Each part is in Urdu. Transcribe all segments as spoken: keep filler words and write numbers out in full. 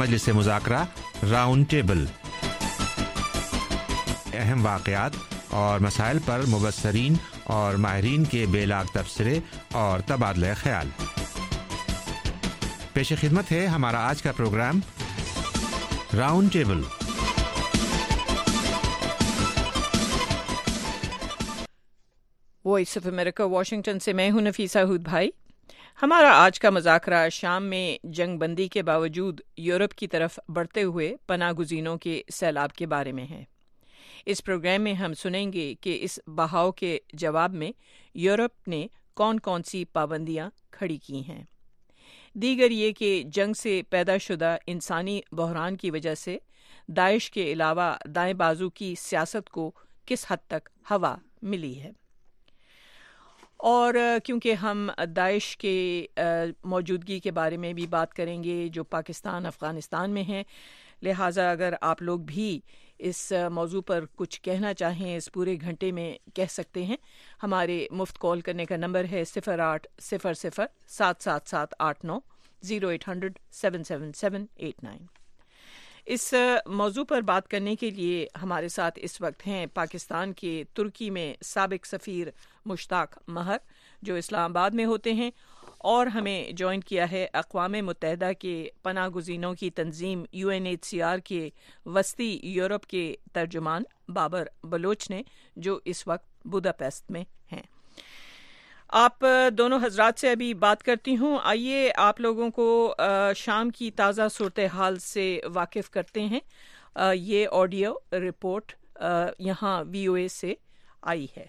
मजलिस मुज़ाकरा राउंड टेबल, अहम वाक़यात और मसाइल पर मुबस्सरीन और माहिरीन के बेलाग तबसरे और तबादला ख्याल। पेश खिदमत है हमारा आज का program round table. Voice of America Washington से मैं हूं नफीसा हुद भाई। हमारा आज का मुज़ाकरा शाम में जंग बंदी के बावजूद यूरोप की तरफ बढ़ते हुए पनाह गुज़ीनों के सैलाब के बारे में है। इस प्रोग्राम में हम सुनेंगे कि इस बहाव के जवाब में यूरोप ने कौन कौन सी पाबंदियां खड़ी की हैं। दीगर ये कि जंग से पैदा शुदा इंसानी बहरान की वजह से दाइश के अलावा दाएं बाजू की सियासत को किस हद तक हवा मिली है। और क्योंकि हम दाइश के मौजूदगी के बारे में भी बात करेंगे जो पाकिस्तान अफ़गानिस्तान में है, लिहाजा अगर आप लोग भी इस मौजू पर कुछ कहना चाहें इस पूरे घंटे में कह सकते हैं। हमारे मुफ्त कॉल करने का नंबर है सिफर आठ सिफर सिफर सात सात सात आठ नौ zero eight hundred seven seven seven eight nine. इस मौजू पर बात करने के लिए हमारे साथ इस वक्त हैं पाकिस्तान के तुर्की में साबिक सफ़ीर मुश्ताक महर जो इस्लामाबाद में होते हैं, और हमें ज्वाइन किया है अक़वाम मुत्तहिदा के पनाह गुज़ीनों की तंजीम U N H C R के वस्ती यूरोप के तर्जुमान बाबर बलोच ने, जो इस वक्त बुदापेस्ट में हैं। आप दोनों हजरात से अभी बात करती हूँ। आइए आप लोगों को शाम की ताज़ा सूरत हाल से वाकिफ़ करते हैं। ये ऑडियो रिपोर्ट यहाँ वी ओ ए से आई है।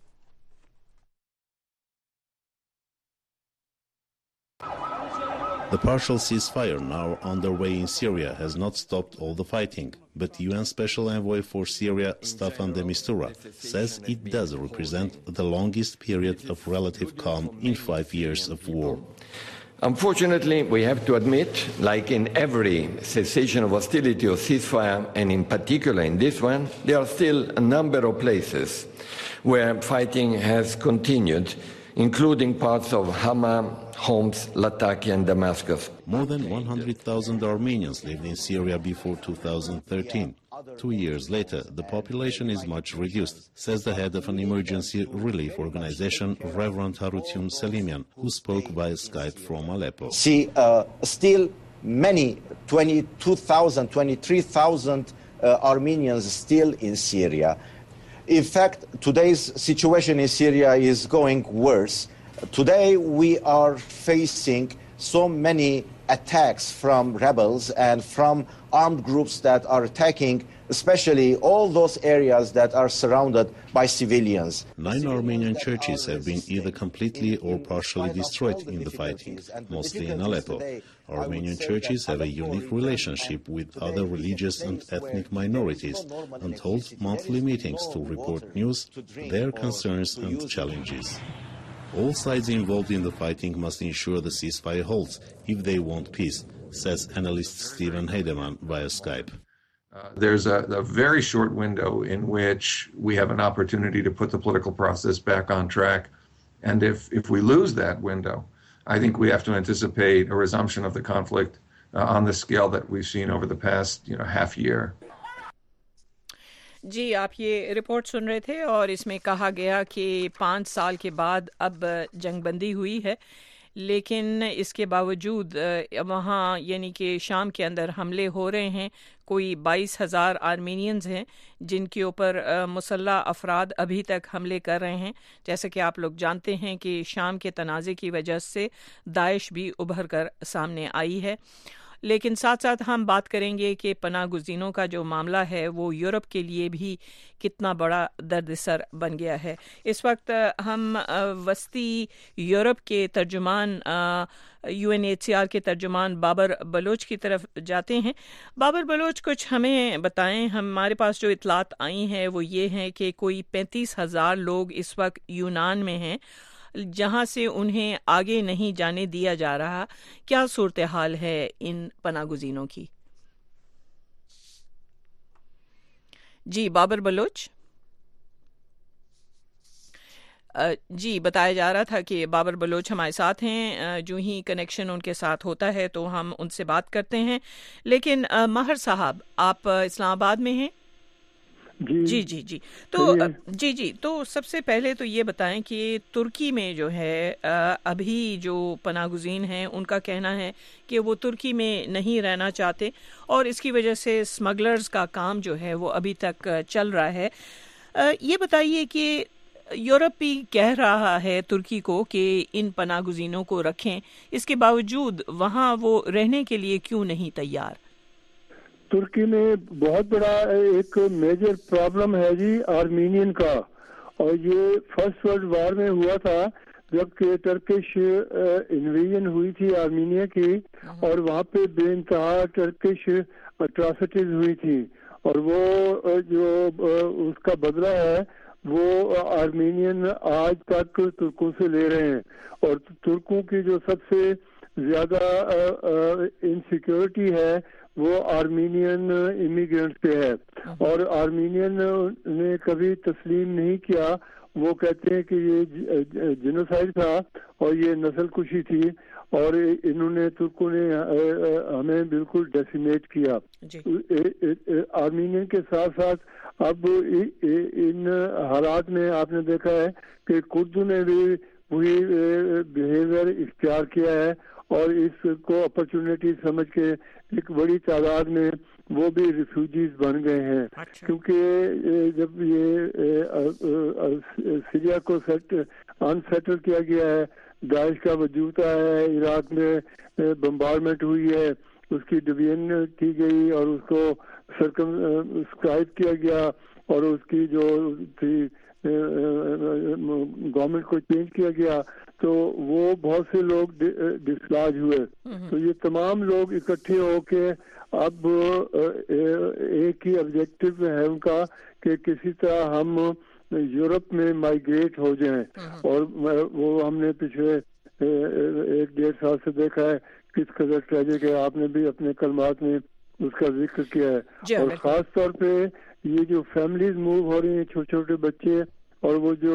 The partial ceasefire now underway in Syria has not stopped all the fighting, but U N Special Envoy for Syria, Staffan de Mistura, says it does represent the longest period of relative calm in five years of war. Unfortunately, we have to admit, like in every cessation of hostility or ceasefire, and in particular in this one, there are still a number of places where fighting has continued, including parts of Hama, Homs, Latakia and Damascus. More than one hundred thousand Armenians lived in Syria before two thousand thirteen. Two years later, the population is much reduced, says the head of an emergency relief organization, Reverend Harutyun Selimian, who spoke via Skype from Aleppo. See, uh, still many, twenty-two thousand, twenty-three thousand uh, Armenians still in Syria. In fact, today's situation in Syria is going worse. Today we are facing so many attacks from rebels and from armed groups that are attacking especially all those areas that are surrounded by civilians. Nine Armenian churches have been either completely or partially destroyed in the fighting, mostly in Aleppo. Armenian churches have a unique relationship with other religious and ethnic minorities and hold monthly meetings to report news, their concerns and challenges. All sides involved in the fighting must ensure the ceasefire holds if they want peace, says analyst Stephen Heidemann via Skype. Uh, there's a, a very short window in which we have an opportunity to put the political process back on track. And if, if we lose that window, I think we have to anticipate a resumption of the conflict uh, on the scale that we've seen over the past you know, half year. जी, आप ये रिपोर्ट सुन रहे थे और इसमें कहा गया कि पाँच साल के बाद अब जंगबंदी हुई है, लेकिन इसके बावजूद वहाँ यानी कि शाम के अंदर हमले हो रहे हैं। कोई बाईस हज़ार आर्मीनियंस हैं जिनके ऊपर मुसल्ला अफराद अभी तक हमले कर रहे हैं। जैसे कि आप लोग जानते हैं कि शाम के तनाज़े की वजह से दाइश भी उभर कर सामने आई है। लेकिन साथ साथ हम बात करेंगे कि पनाह गुज़ीनों का जो मामला है वो यूरोप के लिए भी कितना बड़ा दर्दसर बन गया है। इस वक्त हम वस्ती यूरोप के तर्जुमान U N H C R के तर्जुमान बाबर बलोच की तरफ जाते हैं। बाबर बलोच, कुछ हमें बताएं। हमारे पास जो इतलात आई हैं वो ये हैं कि कोई पैंतीस हज़ार लोग इस वक्त यूनान में हैं जहां से उन्हें आगे नहीं जाने दिया जा रहा। क्या सूरत हाल है इन पनाह गुज़ीनों की? जी बाबर बलोच। جی بتایا جا رہا تھا کہ بابر بلوچ ہمارے ساتھ ہیں، جو ہی کنیکشن ان کے ساتھ ہوتا ہے تو ہم ان سے بات کرتے ہیں. لیکن ماہر صاحب آپ اسلام آباد میں ہیں؟ جی جی جی جی تو جی جی تو سب سے پہلے تو یہ بتائیں کہ ترکی میں جو ہے ابھی جو پناہ گزین ہیں ان کا کہنا ہے کہ وہ ترکی میں نہیں رہنا چاہتے اور اس کی وجہ سے اسمگلرز کا کام جو ہے وہ ابھی تک چل رہا ہے. یہ بتائیے کہ یورپ بھی کہہ رہا ہے ترکی کو کہ ان پناہ گزینوں کو رکھیں، اس کے باوجود وہاں وہ رہنے کے لیے کیوں نہیں تیار؟ ترکی میں بہت بڑا ایک میجر پرابلم ہے جی آرمینین کا، اور یہ فرسٹ ورلڈ وار میں ہوا تھا جب کہ ٹرکش انویژن ہوئی تھی آرمینیا کی، اور وہاں پہ بے انتہا ٹرکش اٹراسٹیز ہوئی تھی، اور وہ جو اس کا بدلہ ہے وہ آرمینین آج تک ترکوں سے لے رہے ہیں. اور ترکوں کی جو سب سے زیادہ انسیکیورٹی ہے وہ آرمینین امیگرینٹ پہ ہے، اور آرمینین نے کبھی تسلیم نہیں کیا. وہ کہتے ہیں کہ یہ جینوسائیڈ تھا اور یہ نسل کشی تھی، اور انہوں نے ترکوں نے ہمیں بالکل ڈیسیمیٹ کیا. آرمینین کے ساتھ ساتھ اب ان حالات میں آپ نے دیکھا ہے کہ کردوں نے بھی وہی بیہیویئر اختیار کیا ہے، اور اس کو اپرچونٹی سمجھ کے ایک بڑی تعداد میں وہ بھی ریفیوجیز بن گئے ہیں. کیونکہ جب یہ سیریا کو انسیٹل کیا گیا ہے، داعش کا وجود ہے، عراق میں بمبارمنٹ ہوئی ہے، اس کی ڈویژن کی گئی اور اس کو سرکمسکرائب کیا گیا، اور اس کی جو تھی گورنمنٹ کو چینج کیا گیا، تو وہ بہت سے لوگ ڈسلاج ہوئے. تو یہ تمام لوگ اکٹھے ہو کے اب ایک ہی آبجیکٹو ہے ان کا کہ کسی طرح ہم یورپ میں مائیگریٹ ہو جائیں. اور وہ ہم نے پچھلے ایک ڈیڑھ سال سے دیکھا ہے کس قدر ٹریجک ہے. آپ نے بھی اپنے کلمات میں اس کا ذکر کیا ہے. اور خاص طور پہ یہ جو فیملیز موو ہو رہی ہیں، چھوٹے چھوٹے بچے، اور وہ جو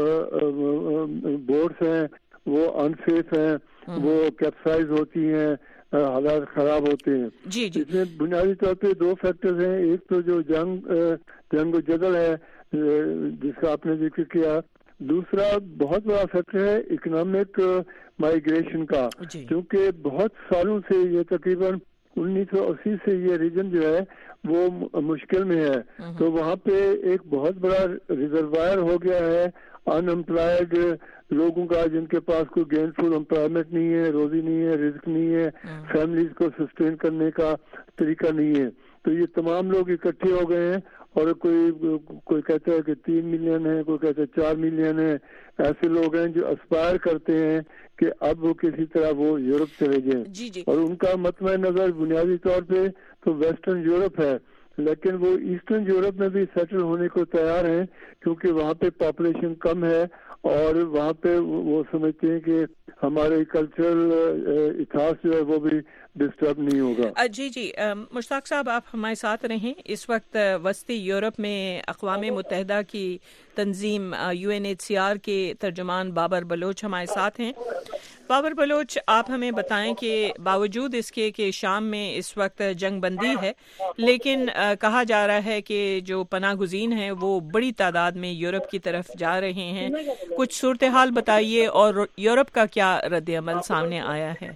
بورڈز ہیں وہ انسیف ہیں، وہ کیپسائز ہوتی ہیں، حالات خراب ہوتے ہیں. اس میں بنیادی طور پہ دو فیکٹرز ہیں. ایک تو جو جنگ جنگ و جدل ہے جس کا آپ نے ذکر کیا، دوسرا بہت بڑا فیکٹر ہے اکنامک مائیگریشن کا، کیونکہ بہت سالوں سے یہ تقریباً انیس سو اسی سے یہ ریجن جو ہے وہ مشکل میں ہے. تو وہاں پہ ایک بہت بڑا ریزروائر ہو گیا ہے ان امپلائڈ لوگوں کا، جن کے پاس کوئی گین فل امپلائمنٹ نہیں ہے، روزی نہیں ہے، رزق نہیں ہے، فیملیز کو سسٹین کرنے کا طریقہ نہیں ہے. تو یہ تمام لوگ اکٹھے ہو گئے ہیں، اور کوئی کوئی کہتا ہے کہ تین ملین ہے، کوئی کہتا ہے چار ملین ہے. ایسے لوگ ہیں جو اسپائر کرتے ہیں کہ اب وہ کسی طرح وہ یورپ چلے جائیں. جی جی. اور ان کا مطمع نظر بنیادی طور پہ تو ویسٹرن یورپ ہے، لیکن وہ ایسٹرن یورپ میں بھی سیٹل ہونے کو تیار ہیں، کیونکہ وہاں پہ پاپولیشن کم ہے، اور وہاں پہ وہ سمجھتے ہیں کہ ہمارے کلچرل اتہاس جو ہے وہ بھی ڈسٹرب نہیں ہوگا. جی جی مشتاق صاحب آپ ہمارے ساتھ رہیں. اس وقت وسطی یورپ میں اقوام متحدہ کی تنظیم U N H C R کے ترجمان بابر بلوچ ہمارے ساتھ ہیں. بابر بلوچ، آپ ہمیں بتائیں کہ باوجود اس کے کہ شام میں اس وقت جنگ بندی ہے، لیکن کہا جا رہا ہے کہ جو پناہ گزین ہیں وہ بڑی تعداد میں یورپ کی طرف جا رہے ہیں. کچھ صورتحال بتائیے اور یورپ کا کیا رد عمل سامنے آیا ہے؟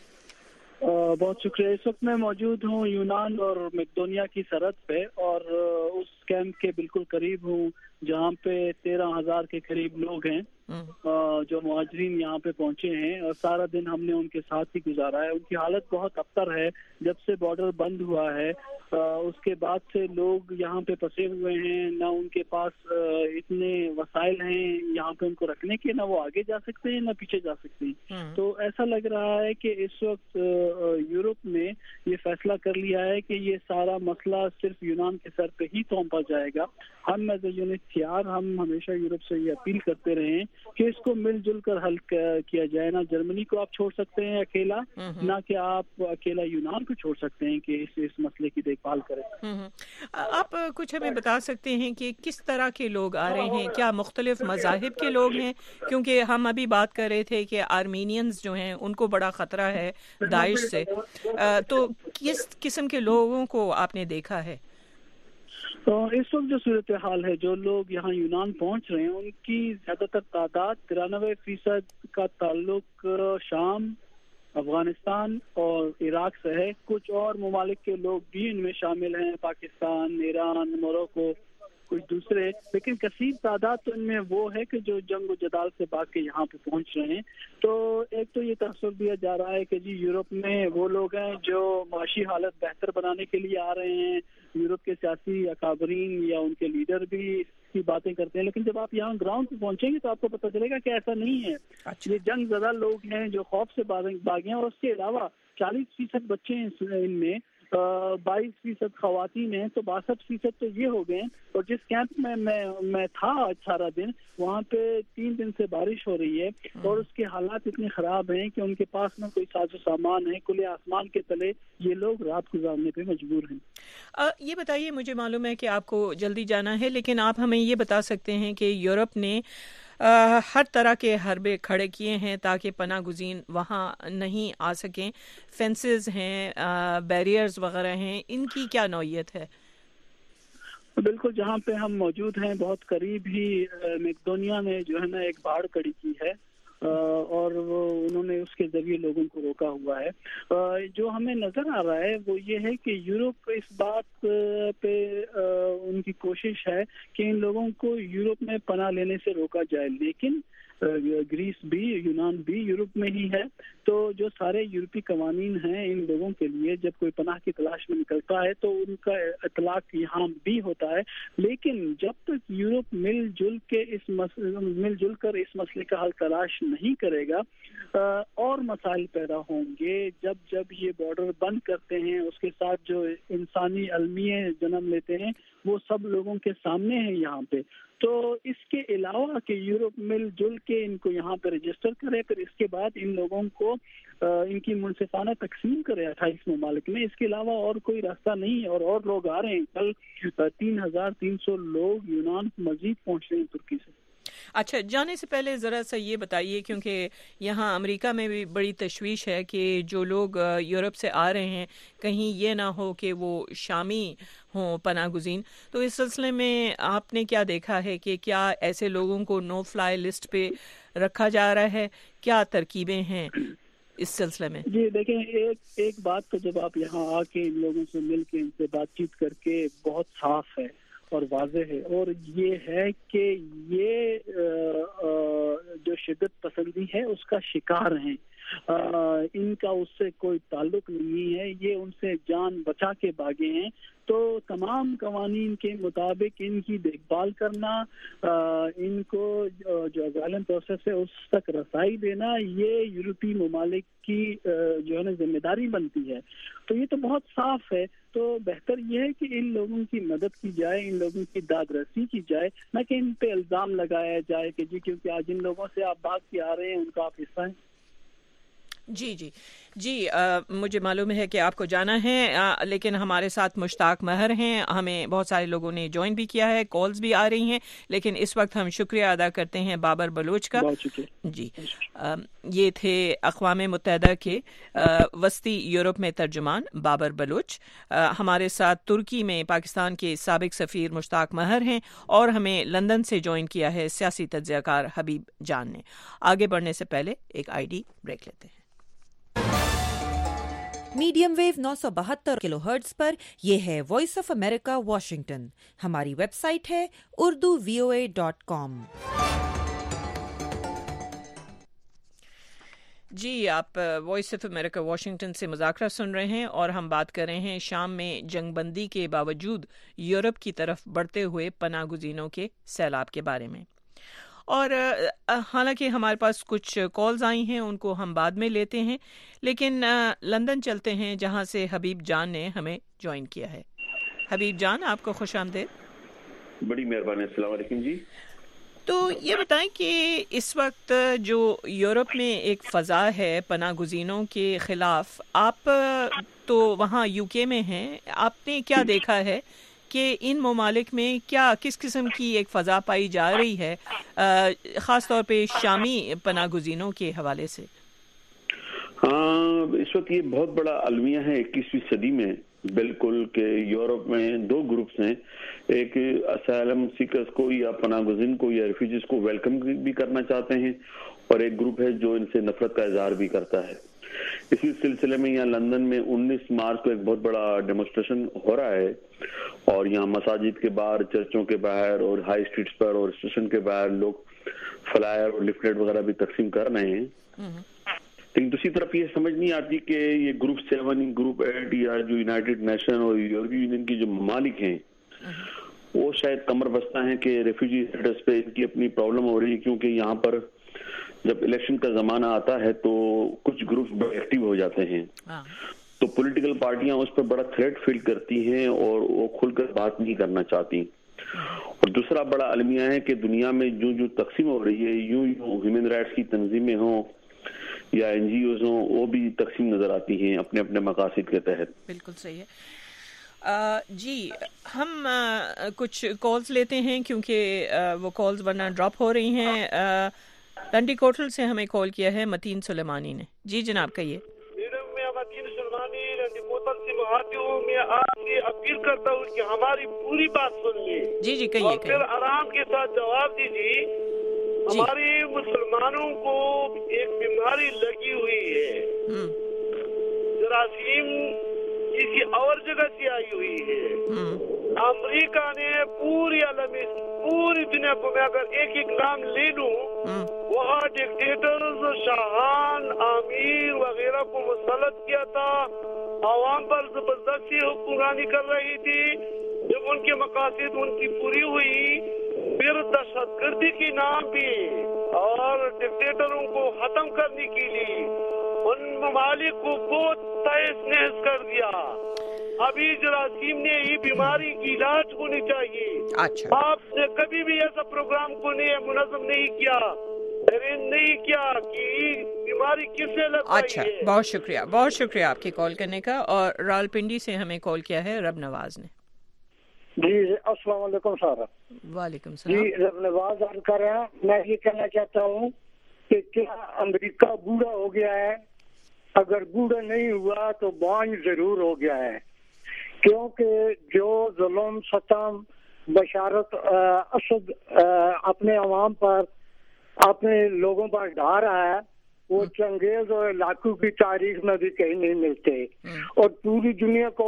بہت شکریہ. اس وقت میں موجود ہوں یونان اور میکڈونیا کی سرحد پہ، اور اس کیمپ کے بالکل قریب ہوں جہاں پہ تیرہ ہزار کے قریب لوگ ہیں جو مہاجرین یہاں پہ پہنچے ہیں، اور سارا دن ہم نے ان کے ساتھ ہی گزارا ہے. ان کی حالت بہت ابتر ہے. جب سے بارڈر بند ہوا ہے اس کے بعد سے لوگ یہاں پہ پھنسے ہوئے ہیں، نہ ان کے پاس اتنے وسائل ہیں یہاں پہ ان کو رکھنے کے، نہ وہ آگے جا سکتے ہیں نہ پیچھے جا سکتے ہیں. تو ایسا لگ رہا ہے کہ اس وقت یورپ نے یہ فیصلہ کر لیا ہے کہ یہ سارا مسئلہ صرف یونان کے سر پہ ہی تھوپا جائے گا. ہم ایز اے یونیسیار ہم ہمیشہ یورپ سے یہ اپیل کرتے رہے ہیں کہ اس کو مل جل کر حل کیا جائے. نہ جرمنی کو آپ چھوڑ سکتے ہیں اکیلا, نہ کہ آپ اکیلا یونان کو چھوڑ سکتے ہیں کہ اس اس مسئلے کی دیکھ بھال کریں. آپ کچھ ہمیں بتا سکتے ہیں کہ کس طرح کے لوگ آ رہے ہیں؟ کیا مختلف مذاہب کے لوگ ہیں؟ کیونکہ ہم ابھی بات کر رہے تھے کہ آرمینینز جو ہیں ان کو بڑا خطرہ ہے داعش سے, تو کس قسم کے لوگوں کو آپ نے دیکھا ہے؟ تو اس وقت جو صورتحال ہے, جو لوگ یہاں یونان پہنچ رہے ہیں ان کی زیادہ تر تعداد ترانوے فیصد کا تعلق شام, افغانستان اور عراق سے ہے. کچھ اور ممالک کے لوگ بھی ان میں شامل ہیں, پاکستان, ایران, موروکو, کچھ دوسرے, لیکن کثیر تعداد تو ان میں وہ ہے کہ جو جنگ و جدال سے بھاگ کے یہاں پہ پہنچ رہے ہیں. تو ایک تو یہ تاثر دیا جا رہا ہے کہ جی یورپ میں وہ لوگ ہیں جو معاشی حالت بہتر بنانے کے لیے آ رہے ہیں. یورپ کے سیاسی اکابرین یا ان کے لیڈر بھی اس کی باتیں کرتے ہیں, لیکن جب آپ یہاں گراؤنڈ پہ پہنچیں گے تو آپ کو پتہ چلے گا کہ ایسا نہیں ہے. یہ جنگ زدہ لوگ ہیں جو خوف سے بھاگے ہیں, اور اس کے علاوہ چالیس فیصد بچے ہیں ان میں, بائیس فیصد خواتین ہیں, تو باسٹھ فیصد تو یہ ہو گئے. اور جس کیمپ میں میں میں تھا اٹھارہ دن, وہاں پہ تین دن سے بارش ہو رہی ہے اور اس کے حالات اتنے خراب ہیں کہ ان کے پاس نہ کوئی ساز و سامان ہے. کھلے آسمان کے تلے یہ لوگ رات گزارنے پہ مجبور ہیں. یہ بتائیے, مجھے معلوم ہے کہ آپ کو جلدی جانا ہے, لیکن آپ ہمیں یہ بتا سکتے ہیں کہ یورپ نے ہر طرح کے حربے کھڑے کیے ہیں تاکہ پناہ گزین وہاں نہیں آ سکیں. فینسز ہیں, بیریئرز وغیرہ ہیں, ان کی کیا نوعیت ہے؟ بالکل, جہاں پہ ہم موجود ہیں بہت قریب ہی میکدونیا نے جو ہے نا ایک باڑ کڑی کی ہے, اور وہ انہوں نے اس کے ذریعے لوگوں کو روکا ہوا ہے. جو ہمیں نظر آ رہا ہے وہ یہ ہے کہ یورپ اس بات پہ ان کی کوشش ہے کہ ان لوگوں کو یورپ میں پناہ لینے سے روکا جائے, لیکن گریس بھی, یونان بھی یورپ میں ہی ہے. تو جو سارے یورپی قوانین ہیں ان لوگوں کے لیے, جب کوئی پناہ کی تلاش میں نکلتا ہے تو ان کا اطلاق یہاں بھی ہوتا ہے. لیکن جب تک یورپ مل جل کے اس مل جل کر اس مسئلے کا حل تلاش نہیں کرے گا, اور مسائل پیدا ہوں گے. جب جب یہ بارڈر بند کرتے ہیں, اس کے ساتھ جو انسانی المیے جنم لیتے ہیں وہ سب لوگوں کے سامنے ہیں یہاں پہ. تو اس کے علاوہ کہ یورپ مل جل کے ان کو یہاں پہ رجسٹر کرے, پھر اس کے بعد ان لوگوں کو ان کی منصفانہ تقسیم کرے اٹھائیس ممالک میں, اس کے علاوہ اور کوئی راستہ نہیں ہے. اور اور لوگ آ رہے ہیں, کل تین ہزار تین سو لوگ یونان مزید پہنچ رہے ہیں ترکی سے. اچھا, جانے سے پہلے ذرا سا یہ بتائیے, کیونکہ یہاں امریکہ میں بھی بڑی تشویش ہے کہ جو لوگ یورپ سے آ رہے ہیں کہیں یہ نہ ہو کہ وہ شامی ہوں پناہ گزین. تو اس سلسلے میں آپ نے کیا دیکھا ہے کہ کیا ایسے لوگوں کو نو فلائی لسٹ پہ رکھا جا رہا ہے؟ کیا ترکیبیں ہیں اس سلسلے میں؟ جی دیکھیں, ایک ایک بات تو جب آپ یہاں آ کے ان لوگوں سے مل کے ان سے بات چیت کر کے بہت صاف ہے اور واضح ہے, اور یہ ہے کہ یہ جو شدت پسندی ہے اس کا شکار ہیں. ان کا اس سے کوئی تعلق نہیں ہے, یہ ان سے جان بچا کے بھاگے ہیں. تو تمام قوانین کے مطابق ان کی دیکھ بھال کرنا, ان کو جو اسائلم پروسیس ہے اس تک رسائی دینا, یہ یورپی ممالک کی جو ہے نا ذمہ داری بنتی ہے. تو یہ تو بہت صاف ہے. تو بہتر یہ ہے کہ ان لوگوں کی مدد کی جائے, ان لوگوں کی داد رسی کی جائے, نہ کہ ان پہ الزام لگایا جائے کہ جی کیونکہ آج ان لوگوں سے آپ بات کے آ رہے ہیں ان کا آپ حصہ ہیں. جی جی جی آ, مجھے معلوم ہے کہ آپ کو جانا ہے, آ, لیکن ہمارے ساتھ مشتاق مہر ہیں. ہمیں بہت سارے لوگوں نے جوائن بھی کیا ہے, کالز بھی آ رہی ہیں, لیکن اس وقت ہم شکریہ ادا کرتے ہیں بابر بلوچ کا. جی آ, یہ تھے اقوام متحدہ کے آ, وسطی یورپ میں ترجمان بابر بلوچ. آ, ہمارے ساتھ ترکی میں پاکستان کے سابق سفیر مشتاق مہر ہیں, اور ہمیں لندن سے جوائن کیا ہے سیاسی تجزیہ کار حبیب جان نے. آگے بڑھنے سے پہلے ایک آئی ڈی بریک لیتے ہیں. میڈیم ویو نو سو بہتر کلو ہرٹز پر یہ ہے وائس آف امریکہ واشنگٹن. ہماری ویب سائٹ ہے Urdu V O A dot کام. جی, آپ وائس آف امریکہ واشنگٹن سے مذاکرہ سن رہے ہیں, اور ہم بات کر رہے ہیں شام میں جنگ بندی کے باوجود یورپ کی طرف بڑھتے ہوئے پناہ گزینوں کے سیلاب کے بارے میں. اور حالانکہ ہمارے پاس کچھ کالز آئی ہیں, ان کو ہم بعد میں لیتے ہیں, لیکن لندن چلتے ہیں جہاں سے حبیب جان نے ہمیں جوائن کیا ہے. حبیب جان, آپ کو خوش آمدید. بڑی مہربانی. السلام علیکم. جی تو یہ بتائیں کہ اس وقت جو یورپ میں ایک فضا ہے پناہ گزینوں کے خلاف، آپ تو وہاں یو کے میں ہیں، آپ نے کیا دیکھا ہے کہ ان ممالک میں کیا کس قسم کی ایک فضا پائی جا رہی ہے، خاص طور پہ شامی پناہ گزینوں کے حوالے سے؟ ہاں، اس وقت یہ بہت بڑا المیہ ہے اکیسویں صدی میں بالکل، کہ یورپ میں دو گروپس ہیں، ایک اسائلم سیکرز کو یا پناہ گزین کو یا ریفیوجیز کو ویلکم بھی کرنا چاہتے ہیں، اور ایک گروپ ہے جو ان سے نفرت کا اظہار بھی کرتا ہے۔ اسی سلسلے میں یہاں لندن میں انیس مارچ کو ایک بہت بڑا ڈیمونسٹریشن ہو رہا ہے، اور یہاں مساجد کے باہر، چرچوں کے باہر اور ہائی اسٹریٹس پر اور اسٹیشن کے باہر لوگ فلائر اور لیفلیٹ وغیرہ بھی تقسیم کر رہے ہیں۔ لیکن دوسری طرف یہ سمجھ نہیں آتی کہ یہ گروپ سیون، گروپ ایٹ یا جو یونائٹڈ نیشن اور یورپی یونین کی جو ممالک ہیں وہ شاید کمر بستہ ہیں کہ ریفیوجی اسٹیٹس پہ ان کی اپنی پرابلم ہو رہی ہے، کیونکہ یہاں پر جب الیکشن کا زمانہ آتا ہے تو کچھ گروپس بڑے ایکٹیو ہو جاتے ہیں، تو پولیٹیکل پارٹیاں اس پر بڑا تھریٹ فیل کرتی ہیں اور وہ کھل کر بات نہیں کرنا چاہتی۔ اور دوسرا بڑا المیہ ہے کہ دنیا میں جو جو تقسیم ہو رہی ہے، یوں یوں ہیومن رائٹس کی تنظیمیں ہوں یا این جی اوز ہوں، وہ بھی تقسیم نظر آتی ہیں اپنے اپنے مقاصد کے تحت۔ بالکل صحیح ہے۔ آ, جی ہم آ, کچھ کالز لیتے ہیں کیونکہ آ, وہ کالز ورنہ ڈراپ ہو رہی ہیں۔ آ, ڈنڈی کوٹل سے ہمیں کال کیا ہے متین سلیمانی نے۔ جی جناب کہیے۔ میں متین سلیمانی ڈنڈی کوٹل سے بات ہوں۔ میں آپ سے اپیل کرتا ہوں کہ ہماری پوری بات سنیے۔ جی جی کہیے، پھر آرام کے ساتھ جواب دیجیے۔ ہمارے مسلمانوں کو ایک بیماری لگی ہوئی ہے، جراثیم کسی اور جگہ سے آئی ہوئی ہے۔ امریکہ نے پوری عالم پوری دنیا کو میں اگر ایک ایک نام لے لوں، وہاں ڈکٹیٹرز، شاہان، امیر وغیرہ کو مسلط کیا تھا، عوام پر زبردستی حکمرانی کر رہی تھی۔ جب ان کے مقاصد ان کی پوری ہوئی، پھر دہشت گردی کے نام پہ اور ڈکٹیٹروں کو ختم کرنے کے لیے ان ممالک کو بہت تیز نیز کر دیا۔ ابھی جراثیم نے یہ بیماری کی علاج ہونی چاہیے۔ اچھا، آپ نے کبھی بھی ایسا پروگرام کو نہیں منظم نہیں کیا، ارینج نہیں کیا کہ بیماری کس سے لگ رہی ہے۔ اچھا، بہت شکریہ، بہت شکریہ آپ کی کال کرنے کا۔ اور راولپنڈی سے ہمیں کال کیا ہے رب نواز نے۔ جی السلام علیکم سر۔ وعلیکم السلام۔ جی رب نواز عرض کر رہے ہیں۔ میں یہ کہنا چاہتا ہوں کہ کیا امریکہ بوڑھا ہو گیا ہے؟ اگر بوڑھا نہیں ہوا تو بانج ضرور ہو گیا ہے، کیونکہ جو ظلم ستم بشارت اسد اپنے عوام پر، اپنے لوگوں پر ڈھا رہا ہے، وہ چنگیز اور لاکھوں کی تاریخ میں بھی کہیں نہیں ملتے، اور پوری دنیا کو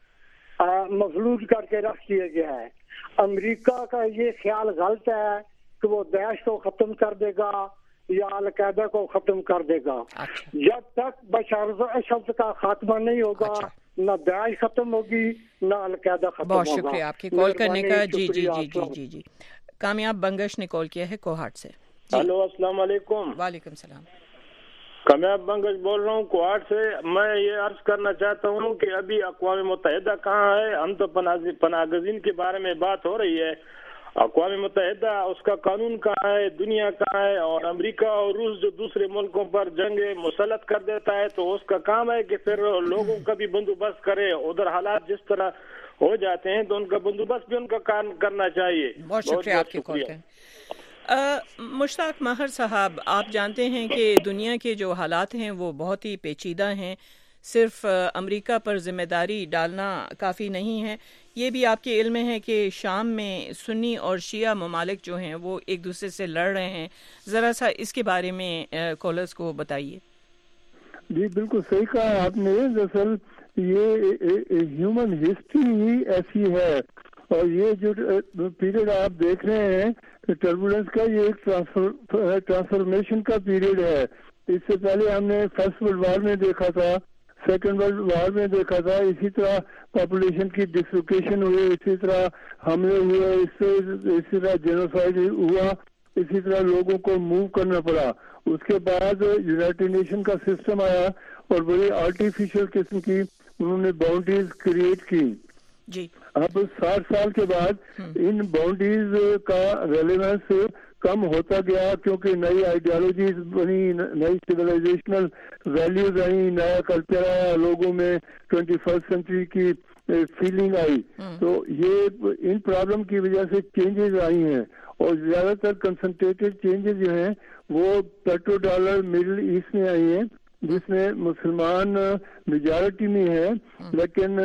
مفلوج کر کے رکھ دیا گیا ہے۔ امریکہ کا یہ خیال غلط ہے کہ وہ داعش کو ختم کر دے گا یا القاعدہ کو ختم کر دے گا۔ جب تک بشار اسد کا خاتمہ نہیں ہوگا، نہ داعش ختم ہوگی نہ القاعدہ ختم ہوگا۔ بہت شکریہ آپ کی کال کرنے کا۔ جی جی جی جی جی جی کامیاب بنگش نے کال کیا ہے کوہاٹ سے۔ ہلو السلام علیکم۔ وعلیکم السلام۔ کامیاب بنگش بول رہا ہوں کوہاٹ سے۔ میں یہ عرض کرنا چاہتا ہوں کہ ابھی اقوام متحدہ کہاں ہے؟ ہم تو پناہ گزین کے بارے میں بات ہو رہی ہے، اقوام متحدہ اس کا قانون کہاں ہے؟ دنیا کہاں ہے؟ اور امریکہ اور روس جو دوسرے ملکوں پر جنگ مسلط کر دیتا ہے تو اس کا کام ہے کہ پھر لوگوں کا بھی بندوبست کرے۔ ادھر حالات جس طرح ہو جاتے ہیں تو ان کا بندوبست بھی ان کا کام کرنا چاہیے۔ بہت شکریہ آپ کی کال کا۔ مشتاق ماہر صاحب، آپ جانتے ہیں کہ دنیا کے جو حالات ہیں وہ بہت ہی پیچیدہ ہیں، صرف امریکہ پر ذمہ داری ڈالنا کافی نہیں ہے۔ یہ بھی آپ کے علم میں ہے کہ شام میں سنی اور شیعہ ممالک جو ہیں وہ ایک دوسرے سے لڑ رہے ہیں، ذرا سا اس کے بارے میں کالرز کو بتائیے۔ جی بالکل صحیح کہا آپ نے۔ دراصل یہ ہیومن ہسٹری ہی ایسی ہے، اور یہ جو پیریڈ آپ دیکھ رہے ہیں ٹربولنس کا، یہ ایک ٹرانسفارمیشن کا پیریڈ ہے۔ اس سے پہلے ہم نے فرسٹ ورلڈ وار میں دیکھا تھا، سیکنڈ ورلڈ وار میں دیکھا تھا، اسی طرح پاپولیشن کی ڈسلوکیشن ہوئی، اسی طرح حملے ہوئے، اس سے اسی طرح جینوسائڈ ہوا، اسی طرح لوگوں کو موو کرنا پڑا۔ اس کے بعد یونائٹڈ نیشن کا سسٹم آیا اور بڑی آرٹیفیشل قسم کی انہوں نے باؤنڈریز کریٹ کی۔ جی اب ساٹھ سال کے بعد ان باؤنڈریز کا ریلیونس کم ہوتا گیا کیونکہ نئی آئیڈیالوجیز بنی, نئی سویلائزیشنل ویلیوز آئیں, نیا کلچر آیا لوگوں میں, ٹوینٹی فرسٹ سینچری کی فیلنگ آئی. تو یہ ان پرابلم کی وجہ سے چینجز آئی ہیں, اور زیادہ تر کنسنٹریٹڈ چینجز جو ہیں وہ پیٹرو ڈالر مڈل ایسٹ میں آئی ہیں, جس میں مسلمان میجارٹی میں ہے, لیکن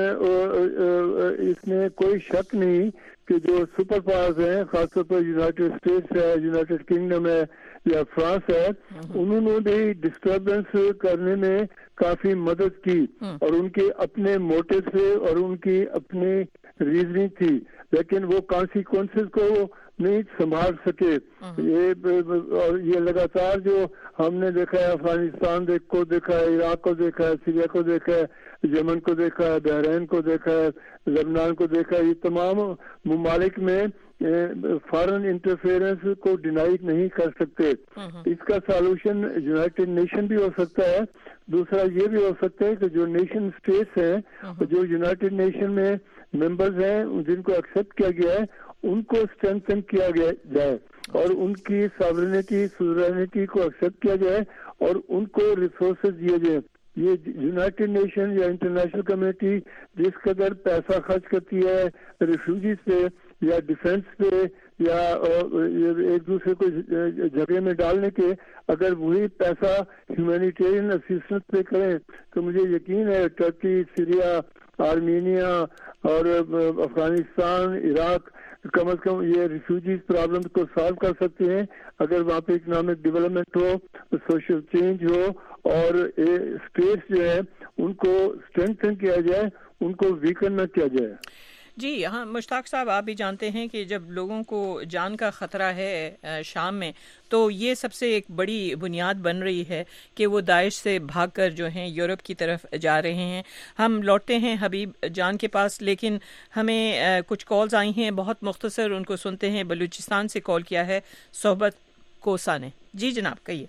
اس میں کوئی شک نہیں کہ جو سپر پاورز ہیں, خاص طور پر یونائٹڈ اسٹیٹس ہے, یونائٹڈ کنگڈم ہے یا فرانس ہے, انہوں نے بھی ڈسٹربنس کرنے میں کافی مدد کی, اور ان کے اپنے موٹو سے اور ان کی اپنی ریزننگ تھی, لیکن وہ کانسیکوینسز کو نہیں سنبھال سکے. یہ اور یہ لگاتار جو ہم نے دیکھا ہے, افغانستان کو دیکھا ہے, عراق کو دیکھا ہے, سیریا کو دیکھا ہے, یمن کو دیکھا ہے, بحرین کو دیکھا ہے, لبنان کو دیکھا ہے, یہ تمام ممالک میں فارن انٹرفیئرنس کو ڈینائی نہیں کر سکتے. اس کا سالوشن یونائٹڈ نیشن بھی ہو سکتا ہے. دوسرا یہ بھی ہو سکتا ہے کہ جو نیشن اسٹیٹس ہیں, جو یونائٹڈ نیشن میں ممبرز ہیں, جن کو ایکسپٹ کیا گیا ہے, ان کو اسٹرینتھن کیا گیا جائے, اور ان کی ساورینٹی سوورینٹی کو ایکسپٹ کیا جائے, اور ان کو ریسورسز دیے جائیں. یہ یونائٹڈ نیشن یا انٹرنیشنل کمیٹی جس قدر پیسہ خرچ کرتی ہے ریفیوجیز پہ یا ڈیفینس پہ یا ایک دوسرے کو جھگڑے میں ڈالنے کے, اگر وہی پیسہ ہیومینیٹیرین اسسٹنس پہ کریں تو مجھے یقین ہے ٹرکی, سیریا, آرمینیا اور افغانستان, عراق کم از کم یہ ریفیوجیز پرابلم کو سالو کر سکتے ہیں, اگر وہاں پہ اکنامک ڈیولپمنٹ ہو, سوشل چینج ہو, اور اسٹیٹس جو ہے ان کو اسٹرینتھن کیا جائے, ان کو ویکن نہ کیا جائے. جی ہاں مشتاق صاحب, آپ بھی جانتے ہیں کہ جب لوگوں کو جان کا خطرہ ہے شام میں, تو یہ سب سے ایک بڑی بنیاد بن رہی ہے کہ وہ داعش سے بھاگ کر جو ہیں یورپ کی طرف جا رہے ہیں. ہم لوٹتے ہیں حبیب جان کے پاس, لیکن ہمیں کچھ کالز آئی ہیں بہت مختصر, ان کو سنتے ہیں. بلوچستان سے کال کیا ہے صحبت کوسا نے. جی جناب کہیے.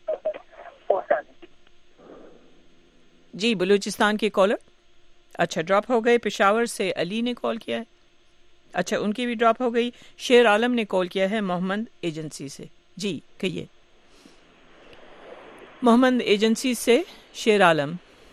جی بلوچستان کے کالر اچھا ڈراپ ہو گئے. پشاور سے علی نے کال کیا ہے, اچھا ان کی بھی ڈراپ ہو گئی. شیر عالم نے کال کیا ہے محمد ایجنسی سے. جی کہیے. محمد ایجنسی سے شیر عالم.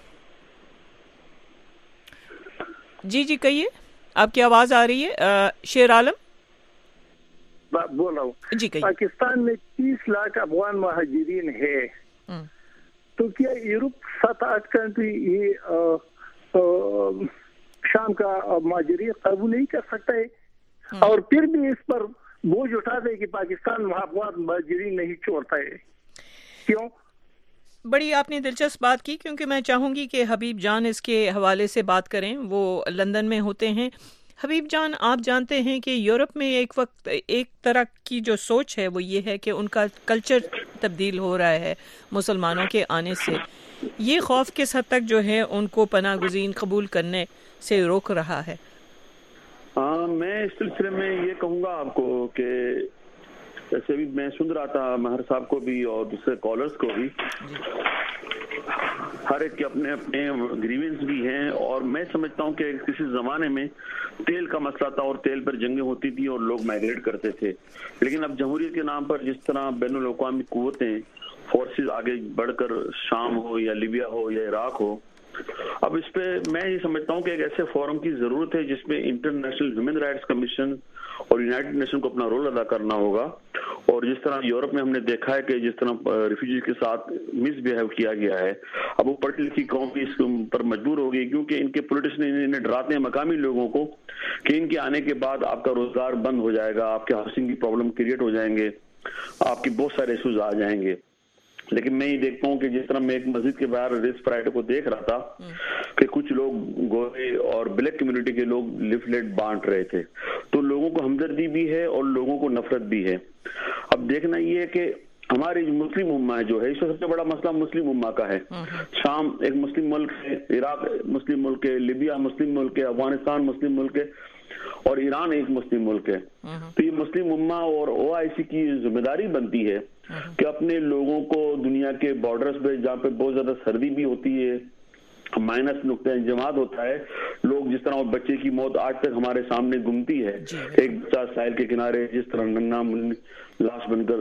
جی جی کہیے, آپ کی آواز آ رہی ہے شیر عالم. بول رہا ہوں. جی کہیے. پاکستان میں تیس لاکھ افغان مہاجرین ہے, تو کیا یورپ سات آٹھ کنٹری یہ شام کا مہاجرین قبول نہیں کر سکتا ہے, اور پھر بھی اس پر بوجھ اٹھا دے کہ پاکستان افغان مہاجرین نہیں چھوڑتا ہے؟ کیوں؟ بڑی آپ نے دلچسپ بات کی, کیونکہ میں چاہوں گی کہ حبیب جان اس کے حوالے سے بات کریں, وہ لندن میں ہوتے ہیں. حبیب جان, آپ جانتے ہیں کہ یورپ میں ایک وقت ایک طرح کی جو سوچ ہے وہ یہ ہے کہ ان کا کلچر تبدیل ہو رہا ہے مسلمانوں کے آنے سے. یہ خوف کس حد تک جو ہے ان کو پناہ گزین قبول کرنے سے روک رہا ہے؟ ہاں, میں اس سلسلے میں یہ کہوں گا آپ کو کہ جیسے بھی میں سن رہا تھا مہر صاحب کو بھی اور دوسرے کالرز کو بھی, ہر ایک کے اپنے اپنے گریونس بھی ہیں, اور میں سمجھتا ہوں کہ کسی زمانے میں تیل کا مسئلہ تھا اور تیل پر جنگیں ہوتی تھی اور لوگ مائگریٹ کرتے تھے, لیکن اب جمہوریت کے نام پر جس طرح بین الاقوامی قوتیں فورسز آگے بڑھ کر شام ہو یا لیبیا ہو یا عراق ہو, اب اس پہ میں یہ سمجھتا ہوں کہ ایک ایسے فورم کی ضرورت ہے جس میں انٹرنیشنل ہیومن رائٹس کمیشن اور یونائٹڈ نیشن کو اپنا رول ادا کرنا ہوگا. اور جس طرح یورپ میں ہم نے دیکھا ہے کہ جس طرح ریفیوجیز کے ساتھ مس بہیو کیا گیا ہے, اب وہ پڑھی لکھی قوم بھی اس پر مجبور ہو گئی, کیونکہ ان کے پولیٹیشین انہیں ڈراتے ہیں مقامی لوگوں کو کہ ان کے آنے کے بعد آپ کا روزگار بند ہو جائے گا, آپ کے ہاؤسنگ کی پرابلم کریٹ ہو جائیں گے, آپ کی بہت سارے ایشوز آ جائیں گے. لیکن میں یہ دیکھتا ہوں کہ جس طرح میں ایک مسجد کے باہر ریس فرائیڈے کو دیکھ رہا تھا کہ کچھ لوگ گورے اور بلیک کمیونٹی کے لوگ لیفلیٹ بانٹ رہے تھے, تو لوگوں کو ہمدردی بھی ہے اور لوگوں کو نفرت بھی ہے. اب دیکھنا یہ ہے کہ ہماری مسلم امہ جو ہے, اس کا سب سے بڑا مسئلہ مسلم امہ کا ہے. شام ایک مسلم ملک ہے, عراق مسلم ملک ہے, لیبیا مسلم ملک ہے, افغانستان مسلم ملک ہے, اور ایران ایک مسلم ملک ہے. تو یہ مسلم امہ اور او آئی سی کی ذمہ داری بنتی ہے کہ اپنے لوگوں کو دنیا کے بارڈرز پہ جہاں پہ بہت زیادہ سردی بھی ہوتی ہے, مائنس نقطہ انجماد ہوتا ہے, لوگ جس طرح بچے کی موت آج تک ہمارے سامنے گمتی ہے, ایک بچہ ساحل کے کنارے جس طرح ننگا لاش بن کر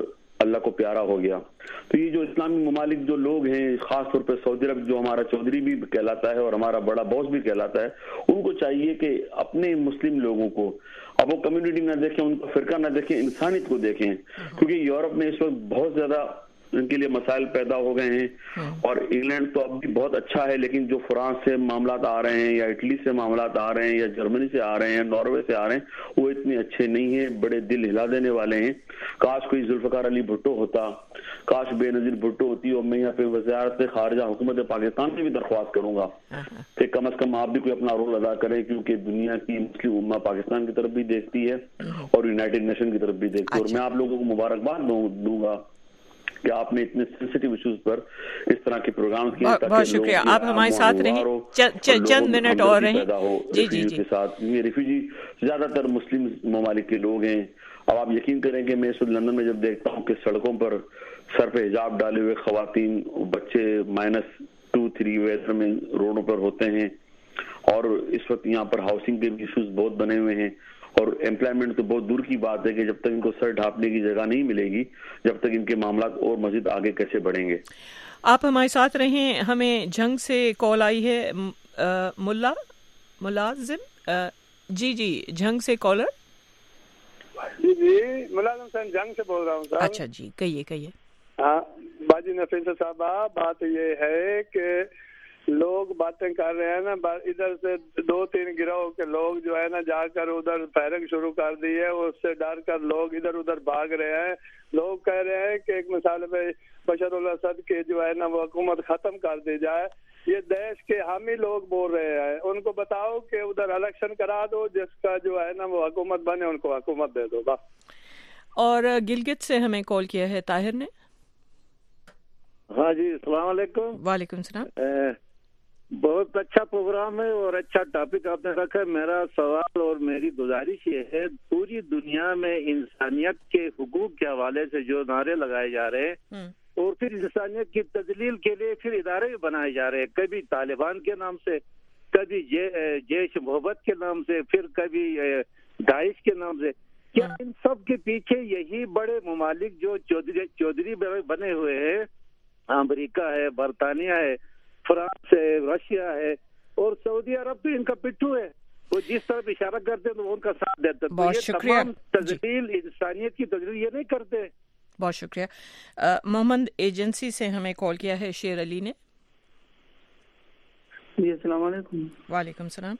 اللہ کو پیارا ہو گیا. تو یہ جو اسلامی ممالک جو لوگ ہیں, خاص طور پہ سعودی عرب جو ہمارا چودھری بھی کہلاتا ہے اور ہمارا بڑا باس بھی کہلاتا ہے, ان کو چاہیے کہ اپنے مسلم لوگوں کو, اب وہ کمیونٹی نہ دیکھیں, ان کا فرقہ نہ دیکھیں, انسانیت کو دیکھیں, کیونکہ یورپ میں اس وقت بہت زیادہ ان کے لیے مسائل پیدا ہو گئے ہیں. اور انگلینڈ تو اب بھی بہت اچھا ہے, لیکن جو فرانس سے معاملات آ رہے ہیں یا اٹلی سے معاملات آ رہے ہیں یا جرمنی سے آ رہے ہیں, ناروے سے آ رہے ہیں, وہ اتنے اچھے نہیں ہیں, بڑے دل ہلا دینے والے ہیں. کاش کوئی ذوالفقار علی بھٹو ہوتا, کاش بے نظیر بھٹو ہوتی, اور میں یہاں پہ وزارت خارجہ حکومت پاکستان سے بھی درخواست کروں گا کہ کم از کم آپ بھی کوئی اپنا رول ادا کریں, کیونکہ دنیا کی مسلم امہ پاکستان کی طرف بھی دیکھتی ہے اور یونائٹڈ نیشن کی طرف بھی دیکھتی ہے. اور میں آپ لوگوں کو مبارکباد دوں گا کہ آپ نے اتنے سینسٹیو ایشوز پر اس طرح کے پروگرام کیے. بہت شکریہ, آپ ہمارے ساتھ رہیں, چند منٹ اور رہیں. جی جی جی. کے ساتھ یہ ریفیوجی زیادہ تر مسلم ممالک کے لوگ ہیں. اب آپ یقین کریں کہ میں اس وقت لندن میں جب دیکھتا ہوں کہ سڑکوں پر سر پہ حجاب ڈالے ہوئے خواتین, بچے مائنس ٹو تھری ویدر میں روڈوں پر ہوتے ہیں, اور اس وقت یہاں پر ہاؤسنگ کے بھی ایشوز بہت بنے ہوئے ہیں, اور امپلائمنٹ تو بہت دور کی بات ہے کہ جب تک ان کو سر ڈھانپنے کی جگہ نہیں ملے گی, جب تک ان کے معاملات اور مزید آگے کیسے بڑھیں گے. آپ ہمارے ساتھ رہیں. ہمیں جنگ سے کال آئی ہے, ملا ملازم جی جی جنگ سے کالر. جی جی ملازم صاحب جنگ سے بول رہا ہوں صاحب. اچھا جی, کہیے کہیے. ہاں باجی نفیسہ صاحبہ, بات یہ ہے کہ لوگ باتیں کر رہے ہیں نا, ادھر سے دو تین گروہ کے لوگ جو ہے نا جا کر ادھر فائرنگ شروع کر دی ہے, اس سے ڈر کر لوگ ادھر ادھر بھاگ رہے ہیں. لوگ کہہ رہے ہیں کہ ایک مثال پہ بشار الاسد کے جو ہے نا وہ حکومت ختم کر دی جائے. یہ دیش کے حامی لوگ بول رہے ہیں, ان کو بتاؤ کہ ادھر الیکشن کرا دو, جس کا جو ہے نا وہ حکومت بنے ان کو حکومت دے دو بس. اور گلگت سے ہمیں کال کیا ہے طاہر نے. ہاں جی السلام علیکم. وعلیکم السلام. بہت اچھا پروگرام ہے اور اچھا ٹاپک آپ نے رکھا ہے. میرا سوال اور میری گزارش یہ ہے, پوری دنیا میں انسانیت کے حقوق کے حوالے سے جو نعرے لگائے جا رہے ہیں اور پھر انسانیت کی تجلیل کے لیے پھر ادارے بھی بنائے جا رہے ہیں, کبھی طالبان کے نام سے, کبھی جیش محبت کے نام سے, پھر کبھی داعش کے نام سے. کیا ان سب کے پیچھے یہی بڑے ممالک جو چودھری چودھری بنے ہوئے ہیں, امریکہ ہے, برطانیہ ہے, فرانس ہے, رشیا ہے اور سعودی عرب بھی ان کا پٹھو ہے, وہ جس طرح اشارہ کرتے ہیں تو ان کا ساتھ دیتے ہیں. بہت شکریہ. تجلیل انسانیت کی تجلیل یہ نہیں کرتے. بہت شکریہ. محمد ایجنسی سے ہمیں کال کیا ہے شیر علی نے. جی السلام علیکم. وعلیکم السلام.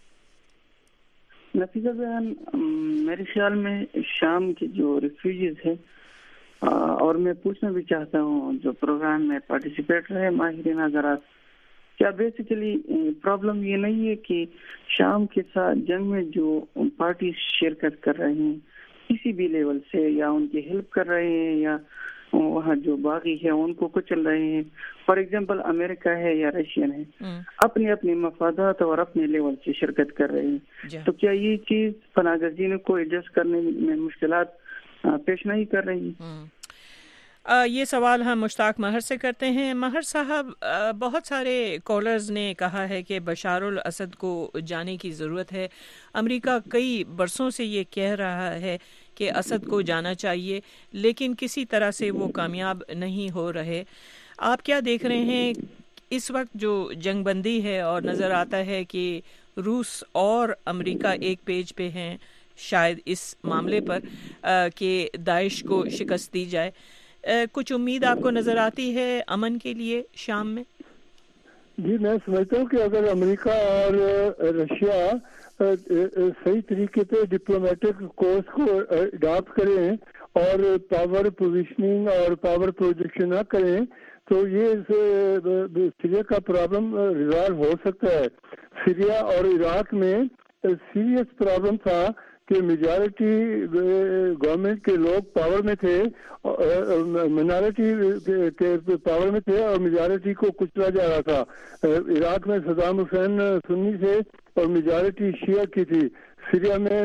نفیسہ بہن, میرے خیال میں شام کے جو ریفیوجیز ہیں, اور میں پوچھنا بھی چاہتا ہوں جو پروگرام میں پارٹیسپیٹ رہے ماہرین حضرات, کیا بیسیکلی پرابلم یہ نہیں ہے کہ شام کے ساتھ جنگ میں جو پارٹی شرکت کر رہے ہیں کسی بھی لیول سے, یا ان کی ہیلپ کر رہے ہیں یا وہاں جو باغی ہے ان کو کچل رہے ہیں, فار ایگزامپل امریکہ ہے یا رشین ہے, اپنے اپنے مفادات اور اپنے لیول سے شرکت کر رہے ہیں, تو کیا یہ چیز پناہ گزینوں کو ایڈجسٹ کرنے میں مشکلات پیش نہیں کر رہی؟ آ, یہ سوال ہم مشتاق مہر سے کرتے ہیں. مہر صاحب, آ, بہت سارے کالرز نے کہا ہے کہ بشار الاسد کو جانے کی ضرورت ہے. امریکہ کئی برسوں سے یہ کہہ رہا ہے کہ اسد کو جانا چاہیے, لیکن کسی طرح سے وہ کامیاب نہیں ہو رہے. آپ کیا دیکھ رہے ہیں اس وقت جو جنگ بندی ہے, اور نظر آتا ہے کہ روس اور امریکہ ایک پیج پہ ہیں شاید اس معاملے پر کہ داعش کو شکست دی جائے, کچھ امید آپ کو نظر آتی ہے امن کے لیے شام میں؟ جی میں سمجھتا ہوں کہ اگر امریکہ اور رشیا صحیح طریقے پہ ڈپلومیٹک کورس کو اڈاپٹ کریں اور پاور پوزیشننگ اور پاور پروجیکشن نہ کریں تو یہ سیریا کا پرابلم ریزالو ہو سکتا ہے. سیریا اور عراق میں سیریس پرابلم تھا کہ میجارٹی گورنمنٹ کے لوگ پاور میں تھے, مائنارٹی کے پاور میں تھے اور میجارٹی کو کچلا جا رہا تھا. عراق میں صدام حسین سنی تھے اور میجارٹی شیعہ کی تھی. سیریا میں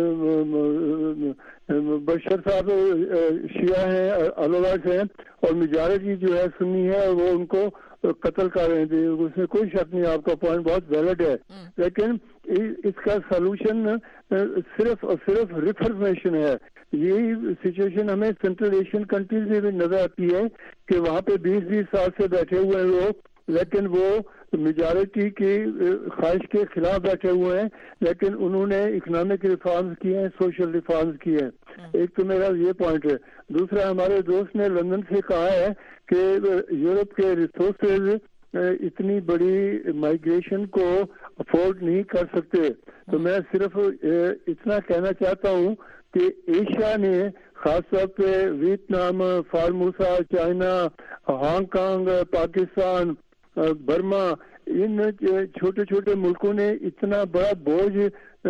بشر صاحب شیعہ ہیں, الولاج ہیں, اور میجارٹی جو ہے سنی ہے, وہ ان کو قتل کر رہے تھے. اس میں کوئی شک نہیں, آپ کا پوائنٹ بہت ویلڈ ہے, لیکن اس کا سولوشن صرف اور صرف ریفارمیشن ہے. یہی سچویشن ہمیں سینٹرل ایشین کنٹریز میں بھی نظر آتی ہے کہ وہاں پہ بیس بیس سال سے بیٹھے ہوئے ہیں لوگ, لیکن وہ میجارٹی کی خواہش کے خلاف بیٹھے ہوئے ہیں, لیکن انہوں نے اکنامک ریفارمز کیے ہیں, سوشل ریفارمز کیے ہیں. ایک تو میرا یہ پوائنٹ ہے. دوسرا, ہمارے دوست نے لندن سے کہا ہے کہ یورپ کے ریسورسز اتنی بڑی مائیگریشن کو افورڈ نہیں کر سکتے. تو میں صرف اتنا کہنا چاہتا ہوں کہ ایشیا نے خاص طور پہ Vietnam, Formosa, China, Hong Kong, Pakistan, Burma, ان چھوٹے چھوٹے ملکوں نے اتنا بڑا بوجھ